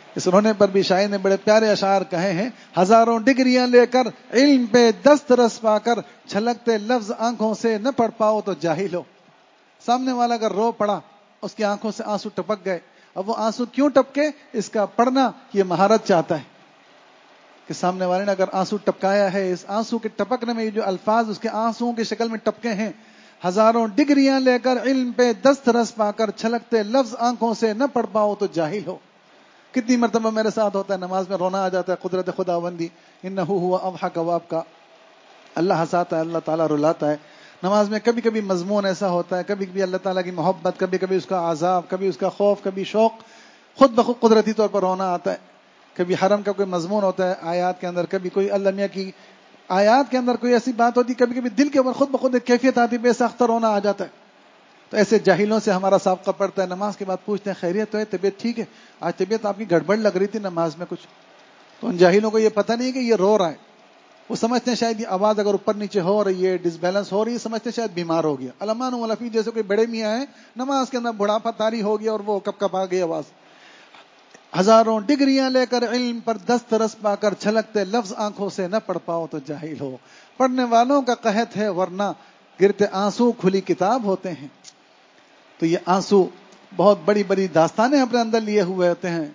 اس رونے پر بھی شاعر نے بڑے پیارے اشعار کہے ہیں، ہزاروں ڈگریاں لے کر علم پہ دسترس پا کر چھلکتے لفظ آنکھوں سے نہ پڑھ پاؤ تو جاہل ہو۔ سامنے والا اگر رو پڑا، اس کی آنکھوں سے آنسو ٹپک گئے، اب وہ آنسو کیوں ٹپکے؟ اس کا پڑھنا یہ مہارت چاہتا ہے کہ سامنے والے نے اگر آنسو ٹپکایا ہے، اس آنسو کے ٹپکنے میں یہ جو الفاظ اس کے آنسوؤں کی شکل میں ٹپکے ہیں، ہزاروں ڈگریاں لے کر علم پہ دسترس پا کر چھلکتے لفظ آنکھوں سے نہ پڑھ پاؤ تو جاہل ہو۔ کتنی مرتبہ میرے ساتھ ہوتا ہے، نماز میں رونا آ جاتا ہے، قدرت خداوندی انہ ہوا اضحک وابکا، اللہ ہنساتا ہے، اللہ تعالیٰ رلاتا ہے۔ نماز میں کبھی کبھی مضمون ایسا ہوتا ہے، کبھی کبھی اللہ تعالیٰ کی محبت، کبھی کبھی اس کا عذاب، کبھی اس کا خوف، کبھی شوق، خود بخود قدرتی طور پر رونا آتا ہے۔ کبھی حرم کا کوئی مضمون ہوتا ہے آیات کے اندر، کبھی کوئی اللہ میاں کی آیات کے اندر کوئی ایسی بات ہوتی، کبھی کبھی دل کے اوپر خود بخود ایک کیفیت آتی، بے ساختہ رونا آ جاتا ہے۔ تو ایسے جاہلوں سے ہمارا سابقہ پڑتا ہے، نماز کے بعد پوچھتے ہیں خیریت تو ہے، طبیعت ٹھیک ہے؟ آج طبیعت آپ کی گڑبڑ لگ رہی تھی نماز میں کچھ۔ تو ان جاہلوں کو یہ پتہ نہیں کہ یہ رو رہا ہے، وہ سمجھتے ہیں شاید یہ آواز اگر اوپر نیچے ہو رہی ہے، ڈس بیلنس ہو رہی ہے، سمجھتے ہیں شاید بیمار ہو گیا۔ علمان ولفی جیسے کوئی بڑے میاں ہیں، نماز کے اندر بڑھاپا طاری ہو گیا اور وہ کپ کپ آ گئی آواز۔ ہزاروں ڈگریاں لے کر علم پر دسترس پا کر چھلکتے لفظ آنکھوں سے نہ پڑھ پاؤ تو جاہل ہو۔ پڑھنے والوں کا قحط ہے ورنہ گرتے آنسو کھلی کتاب ہوتے ہیں۔ تو یہ آنسو بہت بڑی بڑی داستانیں اپنے اندر لیے ہوئے ہوتے ہیں۔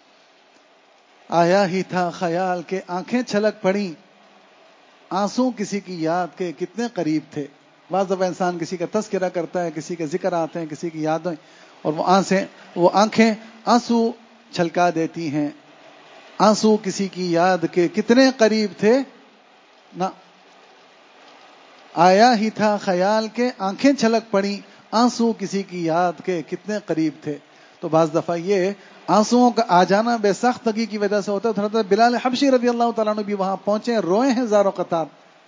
آیا ہی تھا خیال کے آنکھیں چھلک پڑی، آنسو کسی کی یاد کے کتنے قریب تھے۔ بعض دفعہ انسان کسی کا تذکرہ کرتا ہے، کسی کے ذکر آتے ہیں، کسی کی یادیں، اور وہ آنسیں وہ آنکھیں آنسو چھلکا دیتی ہیں۔ آنسو کسی کی یاد کے کتنے قریب تھے نہ، آیا ہی تھا خیال کے آنکھیں چھلک پڑی، آنسو کسی کی یاد کے کتنے قریب تھے۔ تو بعض دفعہ یہ آنسوؤں کا آ جانا بے ساختگی کی وجہ سے ہوتا ہے۔ حضرت بلال حبشی رضی اللہ تعالیٰ عنہ بھی وہاں پہنچے، روئے ہیں زاروں قطار،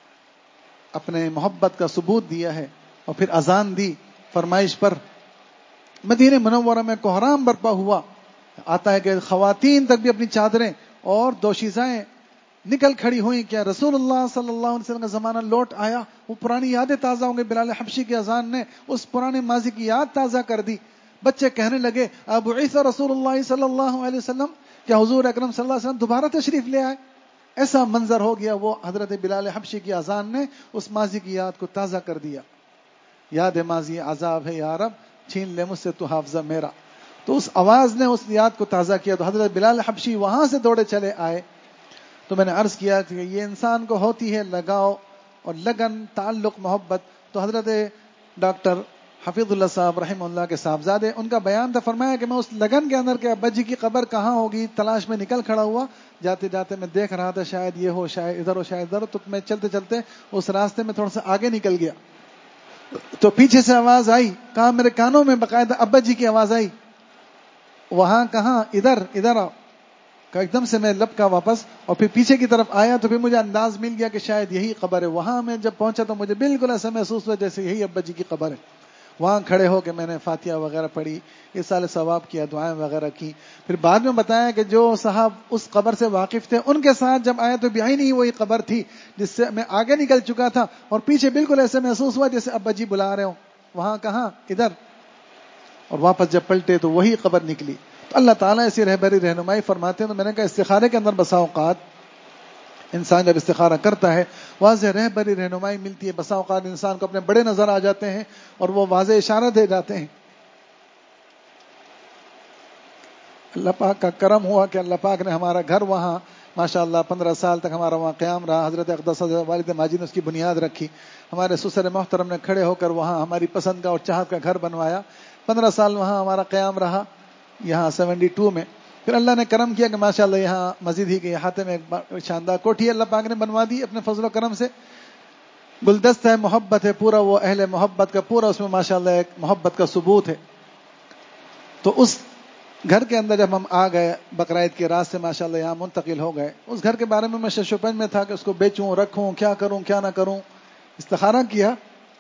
اپنے محبت کا ثبوت دیا ہے، اور پھر اذان دی فرمائش پر۔ مدینہ منورہ میں کوہرام برپا ہوا، آتا ہے کہ خواتین تک بھی اپنی چادریں اور دوشیزائیں نکل کھڑی ہوئیں، کیا رسول اللہ صلی اللہ علیہ وسلم کا زمانہ لوٹ آیا؟ وہ پرانی یادیں تازہ ہوں گے۔ بلال حبشی کی اذان نے اس پرانے ماضی کی یاد تازہ کر دی۔ بچے کہنے لگے ابعث رسول اللہ صلی اللہ علیہ وسلم، کیا حضور اکرم صلی اللہ علیہ وسلم دوبارہ تشریف لے آئے؟ ایسا منظر ہو گیا، وہ حضرت بلال حبشی کی اذان نے اس ماضی کی یاد کو تازہ کر دیا۔ یاد ماضی عذاب ہے یا رب، چھین لے مجھ سے تو حافظہ میرا۔ تو اس آواز نے اس یاد کو تازہ کیا، تو حضرت بلال حبشی وہاں سے دوڑے چلے آئے۔ تو میں نے عرض کیا کہ یہ انسان کو ہوتی ہے لگاؤ اور لگن، تعلق، محبت۔ تو حضرت ڈاکٹر حفیظ اللہ صاحب رحمہ اللہ کے صاحبزادے، ان کا بیان تھا، فرمایا کہ میں اس لگن کے اندر کہ ابا جی کی قبر کہاں ہوگی تلاش میں نکل کھڑا ہوا، جاتے جاتے میں دیکھ رہا تھا شاید یہ ہو، شاید ادھر ہو، شاید ادھر ہو۔ تو میں چلتے چلتے اس راستے میں تھوڑا سا آگے نکل گیا، تو پیچھے سے آواز آئی، کہاں میرے کانوں میں باقاعدہ ابا جی کی آواز آئی، وہاں کہاں، ادھر ادھر آؤ۔ ایک دم سے میں لپکا واپس، اور پھر پیچھے کی طرف آیا، تو پھر مجھے انداز مل گیا کہ شاید یہی قبر ہے۔ وہاں میں جب پہنچا تو مجھے بالکل ایسا محسوس ہوا جیسے یہی ابا جی کی قبر ہے۔ وہاں کھڑے ہو کے میں نے فاتحہ وغیرہ پڑھی، ایصال ثواب کیا، دعائیں وغیرہ کی۔ پھر بعد میں بتایا کہ جو صاحب اس قبر سے واقف تھے، ان کے ساتھ جب آیا تو بعین ہی وہی قبر تھی جس سے میں آگے نکل چکا تھا، اور پیچھے بالکل ایسے محسوس ہوا جیسے ابا جی بلا رہے ہوں۔ وہاں کہاں، ادھر۔ اور واپس جب پلٹے تو وہی قبر نکلی۔ تو اللہ تعالیٰ ایسی رہبری رہنمائی فرماتے ہیں۔ تو میں نے کہا استخارے کے اندر بسا اوقات انسان جب استخارہ کرتا ہے، واضح رہبری رہنمائی ملتی ہے۔ بسا اوقات انسان کو اپنے بڑے نظر آ جاتے ہیں اور وہ واضح اشارہ دے جاتے ہیں۔ اللہ پاک کا کرم ہوا کہ اللہ پاک نے ہمارا گھر وہاں ماشاءاللہ پندرہ سال تک ہمارا وہاں قیام رہا۔ حضرت اقدس حضرت والد ماجد نے اس کی بنیاد رکھی، ہمارے سسر محترم نے کھڑے ہو کر وہاں ہماری پسند کا اور چاہت کا گھر بنوایا۔ پندرہ سال وہاں ہمارا قیام رہا، یہاں سیونٹی ٹو میں۔ پھر اللہ نے کرم کیا کہ ماشاءاللہ یہاں مسجد ہی کے احاطے میں ایک شاندار کوٹھی اللہ پاک نے بنوا دی اپنے فضل و کرم سے۔ گلدستہ ہے، محبت ہے پورا، وہ اہل محبت کا پورا اس میں ماشاءاللہ ایک محبت کا ثبوت ہے۔ تو اس گھر کے اندر جب ہم آ گئے بقرعید کے رات سے ماشاءاللہ یہاں منتقل ہو گئے، اس گھر کے بارے میں میں شش و پنج میں تھا کہ اس کو بیچوں، رکھوں، کیا کروں کیا نہ کروں۔ استخارہ کیا،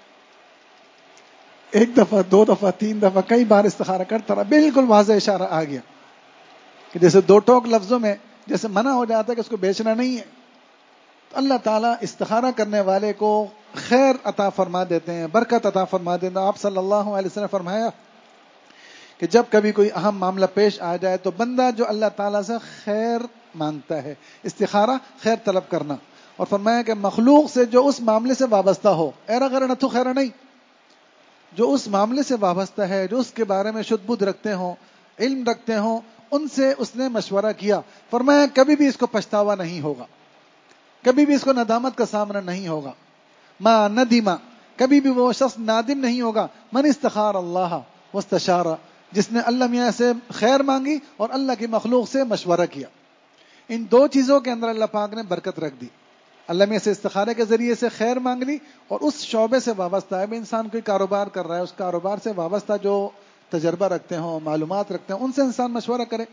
ایک دفعہ، دو دفعہ، تین دفعہ، کئی بار استخارہ کرتا رہا، بالکل واضح اشارہ آ گیا کہ جیسے دو ٹوک لفظوں میں جیسے منع ہو جاتا ہے کہ اس کو بیچنا نہیں ہے۔ تو اللہ تعالیٰ استخارہ کرنے والے کو خیر عطا فرما دیتے ہیں، برکت عطا فرما دیتے ہیں۔ آپ صلی اللہ علیہ وسلم نے فرمایا کہ کہ جب کبھی کوئی اہم معاملہ پیش آ جائے تو بندہ جو اللہ تعالیٰ سے خیر مانگتا ہے، استخارہ خیر طلب کرنا، اور فرمایا کہ مخلوق سے جو اس معاملے سے وابستہ ہو، ایرا غیر نتھو خیر نہیں، جو اس معاملے سے وابستہ ہے، جو اس کے بارے میں شد بدھ رکھتے ہوں، علم رکھتے ہوں، ان سے اس نے مشورہ کیا، فرمایا کبھی بھی اس کو پچھتاوا نہیں ہوگا، کبھی بھی اس کو ندامت کا سامنا نہیں ہوگا، ما ندیما، کبھی بھی وہ شخص نادم نہیں ہوگا، من استخار اللہ واستشار، جس نے اللہ میاں سے خیر مانگی اور اللہ کی مخلوق سے مشورہ کیا۔ ان دو چیزوں کے اندر اللہ پاک نے برکت رکھ دی، اللہ میاں سے استخارے کے ذریعے سے خیر مانگ لی، اور اس شعبے سے وابستہ ہے، انسان کوئی کاروبار کر رہا ہے، اس کاروبار سے وابستہ جو تجربہ رکھتے ہوں، معلومات رکھتے ہیں، ان سے انسان مشورہ کرے۔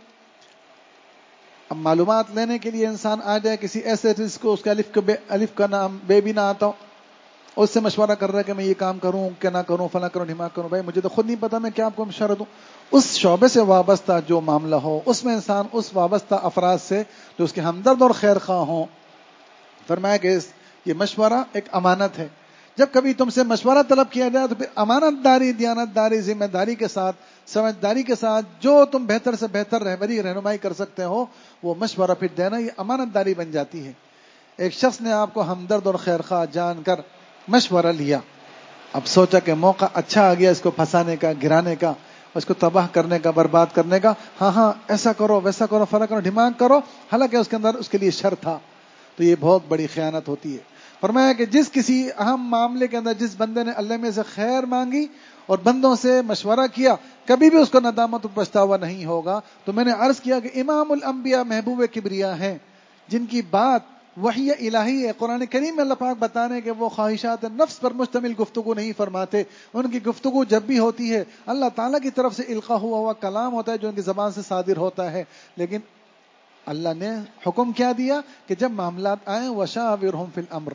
اب معلومات لینے کے لیے انسان آ جائے کسی ایسے جس کو اس کا الف کا بے الف کا نام بے بھی نہ آتا ہو، اس سے مشورہ کر رہا ہے کہ میں یہ کام کروں کہ نہ کروں، فلاں کروں ڈھماغ کروں، بھائی مجھے تو خود نہیں پتا، میں کیا آپ کو مشورہ دوں؟ اس شعبے سے وابستہ جو معاملہ ہو، اس میں انسان اس وابستہ افراد سے جو اس کے ہمدرد اور خیر خواہ ہوں، فرمایا کہ یہ مشورہ ایک امانت ہے، جب کبھی تم سے مشورہ طلب کیا جائے تو پھر امانت داری، دیانت داری، ذمہ داری کے ساتھ، سمجھداری کے ساتھ جو تم بہتر سے بہتر رہبری رہنمائی کر سکتے ہو وہ مشورہ پھر دینا، یہ امانت داری بن جاتی ہے۔ ایک شخص نے آپ کو ہمدرد اور خیر خواہ جان کر مشورہ لیا، اب سوچا کہ موقع اچھا آ گیا اس کو پھنسانے کا، گرانے کا، اس کو تباہ کرنے کا، برباد کرنے کا، ہاں ہاں ایسا کرو ویسا کرو فلاں کرو ڈھماغ کرو، حالانکہ اس کے اندر اس کے لیے شر تھا، تو یہ بہت بڑی خیانت ہوتی ہے۔ فرمایا کہ جس کسی اہم معاملے کے اندر جس بندے نے اللہ میں سے خیر مانگی اور بندوں سے مشورہ کیا، کبھی بھی اس کو ندامت اور پچھتاوا نہیں ہوگا۔ تو میں نے عرض کیا کہ امام الانبیاء محبوب کبریا ہیں، جن کی بات وحی الہی ہے، قرآن کریم میں اللہ پاک بتانے ہیں کہ وہ خواہشات نفس پر مشتمل گفتگو نہیں فرماتے، ان کی گفتگو جب بھی ہوتی ہے اللہ تعالیٰ کی طرف سے القا ہوا ہوا کلام ہوتا ہے جو ان کی زبان سے صادر ہوتا ہے، لیکن اللہ نے حکم کیا دیا کہ جب معاملات آئیں وشاورہم فی الامر،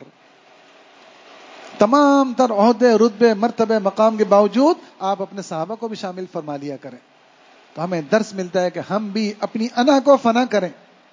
تمام تر عہدے، رتبے، مرتبے، مقام کے باوجود آپ اپنے صحابہ کو بھی شامل فرما لیا کریں۔ تو ہمیں درس ملتا ہے کہ ہم بھی اپنی انا کو فنا کریں،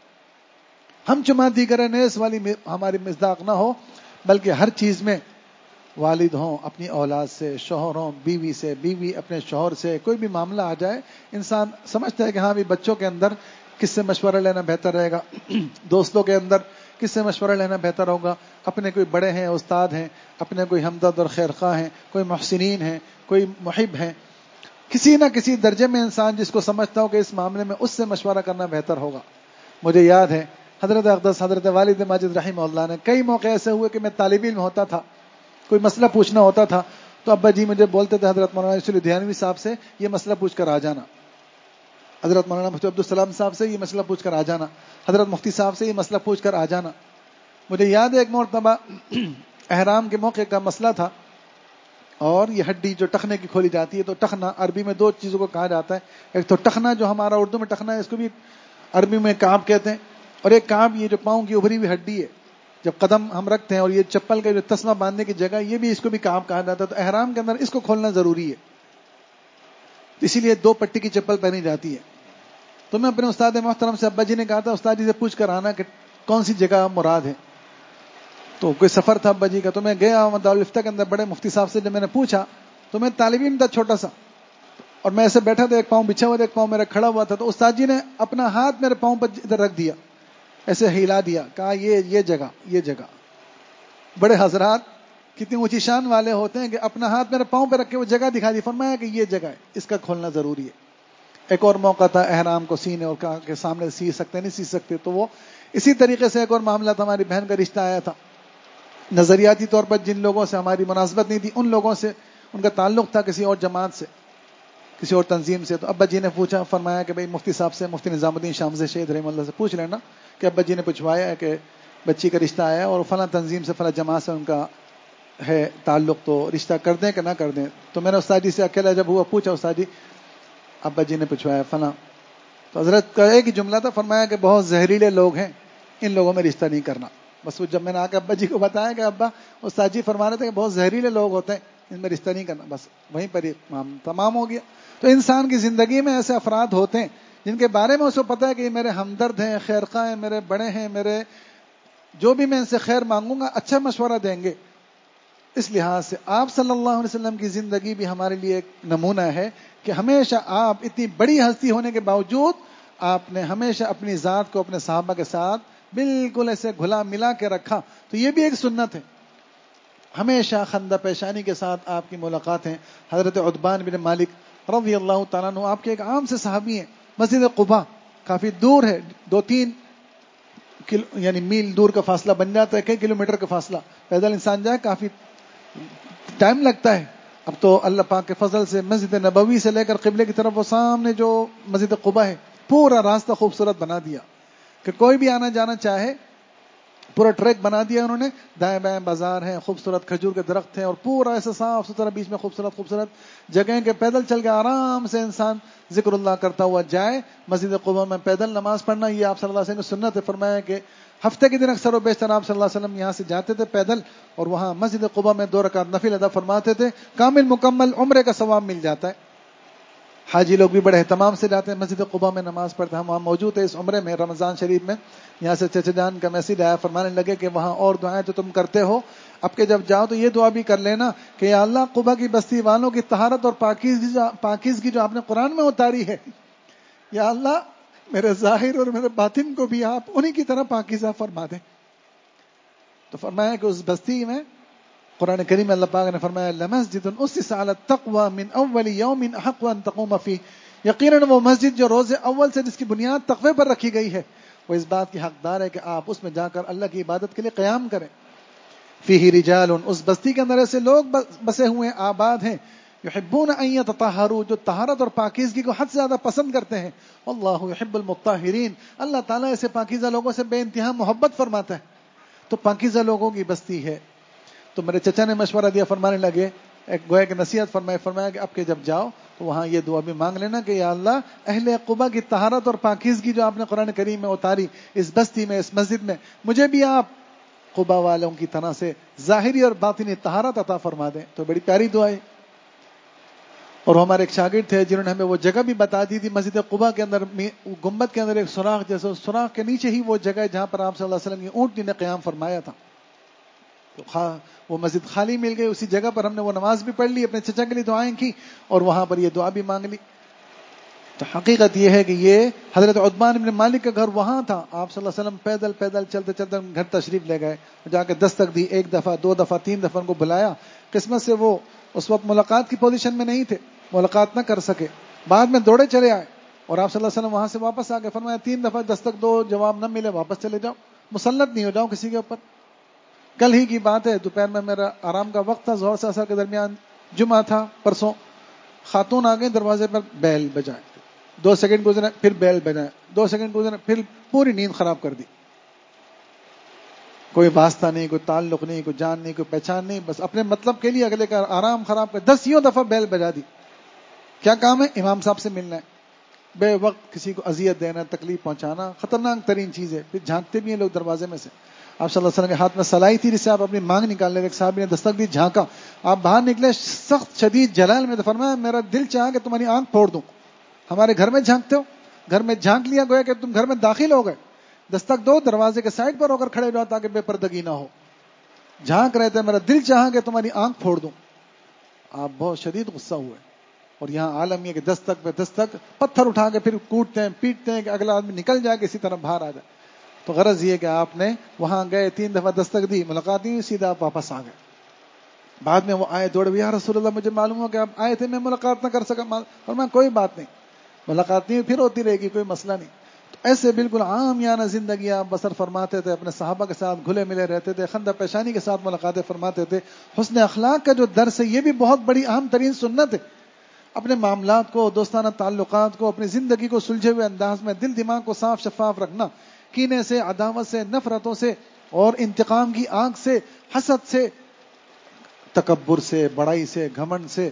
ہم چما دی کریں نیس والی ہماری مصداق نہ ہو، بلکہ ہر چیز میں والد ہوں اپنی اولاد سے، شوہر ہوں بیوی سے، بیوی اپنے شوہر سے، کوئی بھی معاملہ آ جائے انسان سمجھتا ہے کہ ہاں بھی بچوں کے اندر کس سے مشورہ لینا بہتر رہے گا، دوستوں کے اندر کس سے مشورہ لینا بہتر ہوگا، اپنے کوئی بڑے ہیں، استاد ہیں، اپنے کوئی ہمدرد اور خیر خواہ ہیں، کوئی محسنین ہیں، کوئی محب ہیں، کسی نہ کسی درجے میں انسان جس کو سمجھتا ہو کہ اس معاملے میں اس سے مشورہ کرنا بہتر ہوگا۔ مجھے یاد ہے حضرت اقدس حضرت والد ماجد رحمہ اللہ نے کئی موقع ایسے ہوئے کہ میں طالب علم ہوتا تھا، کوئی مسئلہ پوچھنا ہوتا تھا تو ابا جی مجھے بولتے تھے حضرت مولانا یوسف لدھیانوی صاحب سے یہ مسئلہ پوچھ کر آ جانا، حضرت مولانا مفتی عبدالسلام صاحب سے یہ مسئلہ پوچھ کر آ جانا، حضرت مفتی صاحب سے یہ مسئلہ پوچھ کر آ جانا۔ مجھے یاد ہے ایک مرتبہ احرام کے موقع کا مسئلہ تھا، اور یہ ہڈی جو ٹخنے کی کھولی جاتی ہے، تو ٹخنا عربی میں دو چیزوں کو کہا جاتا ہے، ایک تو ٹخنا جو ہمارا اردو میں ٹخنا ہے، اس کو بھی عربی میں کعب کہتے ہیں، اور ایک کعب یہ جو پاؤں کی ابھری ہوئی ہڈی ہے جب قدم ہم رکھتے ہیں، اور یہ چپل کا جو تسمہ باندھنے کی جگہ یہ بھی اس کو بھی کعب کہا جاتا ہے، تو احرام کے اندر اس کو کھولنا ضروری ہے، اسی لیے دو پٹی کی چپل پہنی جاتی ہے۔ تو میں اپنے استاد محترم سے ابا جی نے کہا تھا استاد جی سے پوچھ کر آنا کہ کون سی جگہ مراد ہے، تو کوئی سفر تھا ابا جی کا، تو میں گیا دارالفتہ کے اندر بڑے مفتی صاحب سے، جب میں نے پوچھا تو میں طالب علم تھا چھوٹا سا، اور میں ایسے بیٹھا تھا، ایک پاؤں بچھا ہوا تھا، ایک پاؤں میرا کھڑا ہوا تھا، تو استاد جی نے اپنا ہاتھ میرے پاؤں پر ادھر رکھ دیا، ایسے ہلا دیا، کہا یہ یہ جگہ یہ جگہ۔ بڑے حضرات کتنی اونچی شان والے ہوتے ہیں کہ اپنا ہاتھ میرے پاؤں پہ رکھ کے وہ جگہ دکھا دی، فرمایا کہ یہ جگہ ہے، اس کا کھولنا ضروری ہے۔ ایک اور موقع تھا احرام کو سینے اور کہا کہ سامنے سی سکتے نہیں سی سکتے، تو وہ اسی طریقے سے ایک اور معاملہ تھا، ہماری بہن کا رشتہ آیا تھا، نظریاتی طور پر جن لوگوں سے ہماری مناسبت نہیں تھی ان لوگوں سے ان کا تعلق تھا کسی اور جماعت سے، کسی اور تنظیم سے، تو ابا جی نے پوچھا، فرمایا کہ بھئی مفتی صاحب سے، مفتی نظام الدین شامزی شہید رحمہ اللہ سے پوچھ لینا کہ ابا جی نے پوچھوایا ہے کہ بچی کا رشتہ آیا اور فلاں تنظیم سے فلاں جماعت سے ان کا ہے تعلق، تو رشتہ کر دیں کہ نہ کر دیں۔ تو میں نے استاد جی سے اکیلا جب ہوا پوچھا، استاد جی ابا جی نے پوچھوایا فلاں، تو حضرت کا ایک ہی جملہ تھا، فرمایا کہ بہت زہریلے لوگ ہیں، ان لوگوں میں رشتہ نہیں کرنا۔ بس وہ جب میں نے آ کے ابا جی کو بتایا کہ ابا استاد جی فرما رہے تھے کہ بہت زہریلے لوگ ہوتے ہیں، ان میں رشتہ نہیں کرنا، بس وہیں پر ہی تمام ہو گیا۔ تو انسان کی زندگی میں ایسے افراد ہوتے ہیں جن کے بارے میں اس کو پتا ہے کہ یہ میرے ہمدرد ہیں، خیر خواہ ہیں، میرے بڑے ہیں، میرے جو بھی میں ان سے خیر مانگوں گا اچھا مشورہ دیں گے، اس لحاظ سے آپ صلی اللہ علیہ وسلم کی زندگی بھی ہمارے لیے ایک نمونہ ہے کہ ہمیشہ آپ اتنی بڑی ہستی ہونے کے باوجود آپ نے ہمیشہ اپنی ذات کو اپنے صحابہ کے ساتھ بالکل ایسے گھلا ملا کے رکھا. تو یہ بھی ایک سنت ہے. ہمیشہ خندہ پیشانی کے ساتھ آپ کی ملاقاتیں. حضرت عتبان بن مالک رضی اللہ تعالیٰ عنہ آپ کے ایک عام سے صحابی ہیں. مسجد قباء کافی دور ہے, دو تین کلو یعنی میل دور کا فاصلہ بن جاتا ہے, کئی کلومیٹر کا فاصلہ پیدل انسان جائے کافی ٹائم لگتا ہے. اب تو اللہ پاک کے فضل سے مسجد نبوی سے لے کر قبلے کی طرف وہ سامنے جو مسجد قباء ہے پورا راستہ خوبصورت بنا دیا کہ کوئی بھی آنا جانا چاہے. پورا ٹریک بنا دیا انہوں نے, دائیں بائیں بازار ہیں, خوبصورت کھجور کے درخت ہیں, اور پورا ایسا صاف ستھرا بیچ میں خوبصورت خوبصورت جگہیں کہ پیدل چل کے آرام سے انسان ذکر اللہ کرتا ہوا جائے. مسجد قباء میں پیدل نماز پڑھنا یہ آپ صلی اللہ علیہ وسلم کی سنت ہے. فرمایا کہ ہفتے کے دن اکثر و بیشتر آپ صلی اللہ علیہ وسلم یہاں سے جاتے تھے پیدل, اور وہاں مسجد قباء میں دو رکعت نفل ادا فرماتے تھے. کامل مکمل عمرے کا ثواب مل جاتا ہے. حاجی لوگ بھی بڑے اہتمام سے جاتے ہیں مسجد قباء میں نماز پڑھتے ہیں. ہم وہاں موجود ہیں اس عمرے میں رمضان شریف میں. یہاں سے چچا جان کا میسیج آیا, فرمانے لگے کہ وہاں اور دعائیں تو تم کرتے ہو, اب کے جب جاؤ تو یہ دعا بھی کر لینا کہ یا اللہ قباء کی بستی والوں کی طہارت اور پاکیزگی پاکیزگی جو آپ نے قرآن میں اتاری ہے, یا اللہ میرے ظاہر اور میرے باطن کو بھی آپ انہی کی طرح پاکیزہ فرما دیں. تو فرمایا کہ اس بستی میں قرآن کریم میں اللہ پاک نے فرمایا لمسجد اسس علی التقوی من اول یوم احق ان تقوم فیہ, یقیناً وہ مسجد جو روز اول سے جس کی بنیاد تقوی پر رکھی گئی ہے وہ اس بات کی حقدار ہے کہ آپ اس میں جا کر اللہ کی عبادت کے لیے قیام کریں. فیہ رجال, اس بستی کے اندر ایسے لوگ بسے ہوئے آباد ہیں, یحبون ان یتطہروا, جو طہارت اور پاکیزگی کو حد سے زیادہ پسند کرتے ہیں. واللہ یحب المطہرین, اللہ تعالیٰ ایسے پاکیزہ لوگوں سے بے انتہا محبت فرماتا ہے. تو پاکیزہ لوگوں کی بستی ہے. تو میرے چچا نے مشورہ دیا, فرمانے لگے ایک گویا کہ نصیحت فرمائے, فرمایا کہ اب کے جب جاؤ تو وہاں یہ دعا بھی مانگ لینا کہ یا اللہ اہل قباء کی طہارت اور پاکیزگی جو آپ نے قرآن کریم میں اتاری اس بستی میں, اس مسجد میں, مجھے بھی آپ قباء والوں کی طرح سے ظاہری اور باطنی طہارت عطا فرما دیں. تو بڑی پیاری دعا ہے. اور ہمارے ایک شاگرد تھے جنہوں نے ہمیں وہ جگہ بھی بتا دی تھی مسجد قباء کے اندر, گنبد کے اندر ایک سوراخ جیسے, اس سوراخ کے نیچے ہی وہ جگہ ہے جہاں پر آپ صلی اللہ علیہ وسلم کی اونٹنی نے قیام فرمایا تھا. تو وہ مسجد خالی مل گئی, اسی جگہ پر ہم نے وہ نماز بھی پڑھ لی, اپنے چچا کے لیے دعائیں کی اور وہاں پر یہ دعا بھی مانگ لی. تو حقیقت یہ ہے کہ یہ حضرت عتبان بن مالک کا گھر وہاں تھا. آپ صلی اللہ علیہ وسلم پیدل پیدل چلتے چلتے گھر تشریف لے گئے, جا کے دستک دی, ایک دفعہ دو دفعہ تین دفعہ ان کو بلایا. قسمت سے وہ اس وقت ملاقات کی پوزیشن میں نہیں تھے, ملاقات نہ کر سکے. بعد میں دوڑے چلے آئے اور آپ صلی اللہ علیہ وسلم وہاں سے واپس آ گئے. فرمایا تین دفعہ دستک دو, جواب نہ ملے واپس چلے جاؤ, مسلط نہیں ہو جاؤ کسی کے اوپر. کل ہی کی بات ہے, دوپہر میں میرا آرام کا وقت تھا, ظہر سے عصر کے درمیان, جمعہ تھا پرسوں. خاتون آ گئی, دروازے پر بیل بجائے, دو سیکنڈ گزرے پھر بیل بجائے, دو سیکنڈ گزرے پھر پوری نیند خراب کر دی. کوئی واسطہ نہیں, کوئی تعلق نہیں, کوئی جان نہیں, کوئی پہچان نہیں, بس اپنے مطلب کے لیے اگلے کا آرام خراب کر. دس یوں دفعہ بیل بجا دی. کیا کام ہے؟ امام صاحب سے ملنا ہے. بے وقت کسی کو اذیت دینا, تکلیف پہنچانا خطرناک ترین چیز ہے. پھر جھانکتے بھی ہیں لوگ دروازے میں سے. آپ صلی اللہ علیہ وسلم کے ہاتھ میں سلائی تھی جس سے آپ اپنی مانگ نکال لے. ایک صحابی نے دستک دی, جھانکا, آپ باہر نکلے سخت شدید جلال میں. تو فرمایا میرا دل چاہا کہ تمہاری آنکھ پھوڑ دوں, ہمارے گھر میں جھانکتے ہو. گھر میں جھانک لیا, گویا کہ تم گھر میں داخل ہو گئے. دستک دو, دروازے کے سائڈ پر ہو کر کھڑے رہو تاکہ بے پردگی نہ ہو. جھانک رہے تھے, میرا دل چاہا کہ تمہاری آنکھ پھوڑ دوں. آپ بہت شدید غصہ ہوئے. اور یہاں عالم یہ کہ دستک پہ دستک, پتھر اٹھا کے پھر کوٹتے ہیں پیٹتے ہیں کہ اگلا آدمی نکل جائے, کسی طرح باہر آ جائے. تو غرض یہ کہ آپ نے وہاں گئے, تین دفعہ دستک دی, ملاقات نہیں, سیدھا آپ واپس آ گئے. بعد میں وہ آئے دوڑے, یا رسول اللہ مجھے معلوم ہو کہ آپ آئے تھے, میں ملاقات نہ کر سکا. اور میں کوئی بات نہیں, ملاقات نہیں پھر ہوتی رہے گی, کوئی مسئلہ نہیں. تو ایسے بالکل عام یانہ زندگی آپ بسر فرماتے تھے, اپنے صحابہ کے ساتھ گھلے ملے رہتے تھے, خندہ پیشانی کے ساتھ ملاقاتیں فرماتے تھے. حسن اخلاق کا جو درس ہے یہ بھی بہت بڑی اہم ترین سنت ہے. اپنے معاملات کو, دوستانہ تعلقات کو, اپنی زندگی کو سلجھے ہوئے انداز میں دل دماغ کو صاف شفاف رکھنا, کینے سے, عداوت سے, نفرتوں سے اور انتقام کی آنکھ سے, حسد سے, تکبر سے, بڑائی سے, گھمنڈ سے,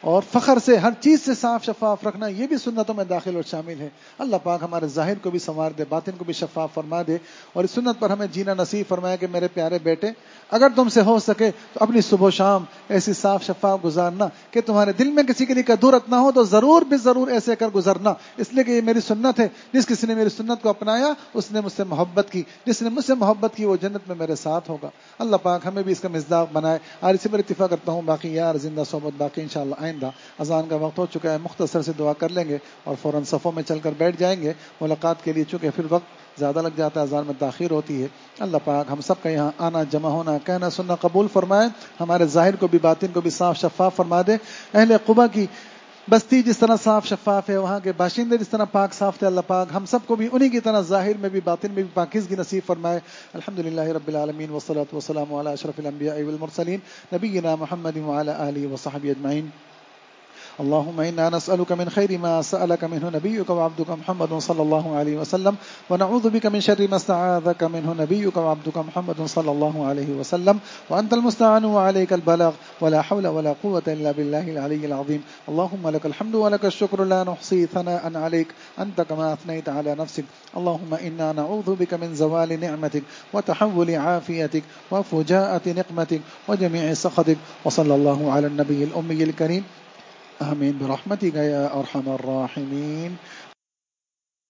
اور فخر سے ہر چیز سے صاف شفاف رکھنا، یہ بھی سنتوں میں داخل اور شامل ہے۔ اللہ پاک ہمارے ظاہر کو بھی سنوار دے، باطن کو بھی شفاف فرما دے، اور اس سنت پر ہمیں جینا نصیب فرمائے کہ میرے پیارے بیٹے، اگر تم سے ہو سکے تو اپنی صبح و شام ایسی صاف شفاف گزارنا کہ تمہارے دل میں کسی کے لیے کدورت نہ ہو، تو ضرور بھی ضرور ایسے کر گزرنا، اس لیے کہ یہ میری سنت ہے۔ جس کسی نے میری سنت کو اپنایا اس نے مجھ سے محبت کی، جس نے مجھ سے محبت کی وہ جنت میں میرے ساتھ ہوگا۔ اللہ پاک ہمیں بھی اس کا مصداق بنائے۔ اور اسی پر اتفاق کرتا ہوں، باقی یار زندہ صحبت باقی انشاءاللہ آئندہ۔ اذان کا وقت ہو چکا ہے، مختصر سے دعا کر لیں گے اور فوراً صفوں میں چل کر بیٹھ جائیں گے ملاقات کے لیے، چونکہ پھر وقت زیادہ لگ جاتا ہے، اذان میں تاخیر ہوتی ہے۔ اللہ پاک ہم سب کا یہاں آنا، جمع ہونا، کہنا سننا قبول فرمائے، ہمارے ظاہر کو بھی باطن کو بھی صاف شفاف فرما دے۔ اہل قبا کی بستی جس طرح صاف شفاف ہے، وہاں کے باشندے جس طرح پاک صاف تھے، اللہ پاک ہم سب کو بھی انہی کی طرح ظاہر میں بھی باطن میں بھی پاکیزگی نصیب فرمائے۔ الحمدللہ رب العالمین والصلاة والسلام علی اشرف الانبیاء والمرسلین نبینا محمد وعلی آلہ وصحبہ اجمعین۔ اللهم إنا نسألك من خير ما سألك منه نبيك وعبدك محمد صلى الله عليه وسلم، ونعوذ بك من شر ما استعاذك منه نبيك وعبدك محمد صلى الله عليه وسلم، وأنت المستعان وعليك البلاغ، ولا حول ولا قوة إلا بالله العلي العظيم۔ اللهم لك الحمد ولك الشكر، لا نحصي ثناء عليك أنت كما أثنيت على نفسك۔ اللهم إنا نعوذ بك من زوال نعمتك وتحول عافيتك وفجاءة نقمتك وجميع سخطك، وصلى الله على النبي الأمي الكريم، آمين برحمتك يا أرحم الراحمين۔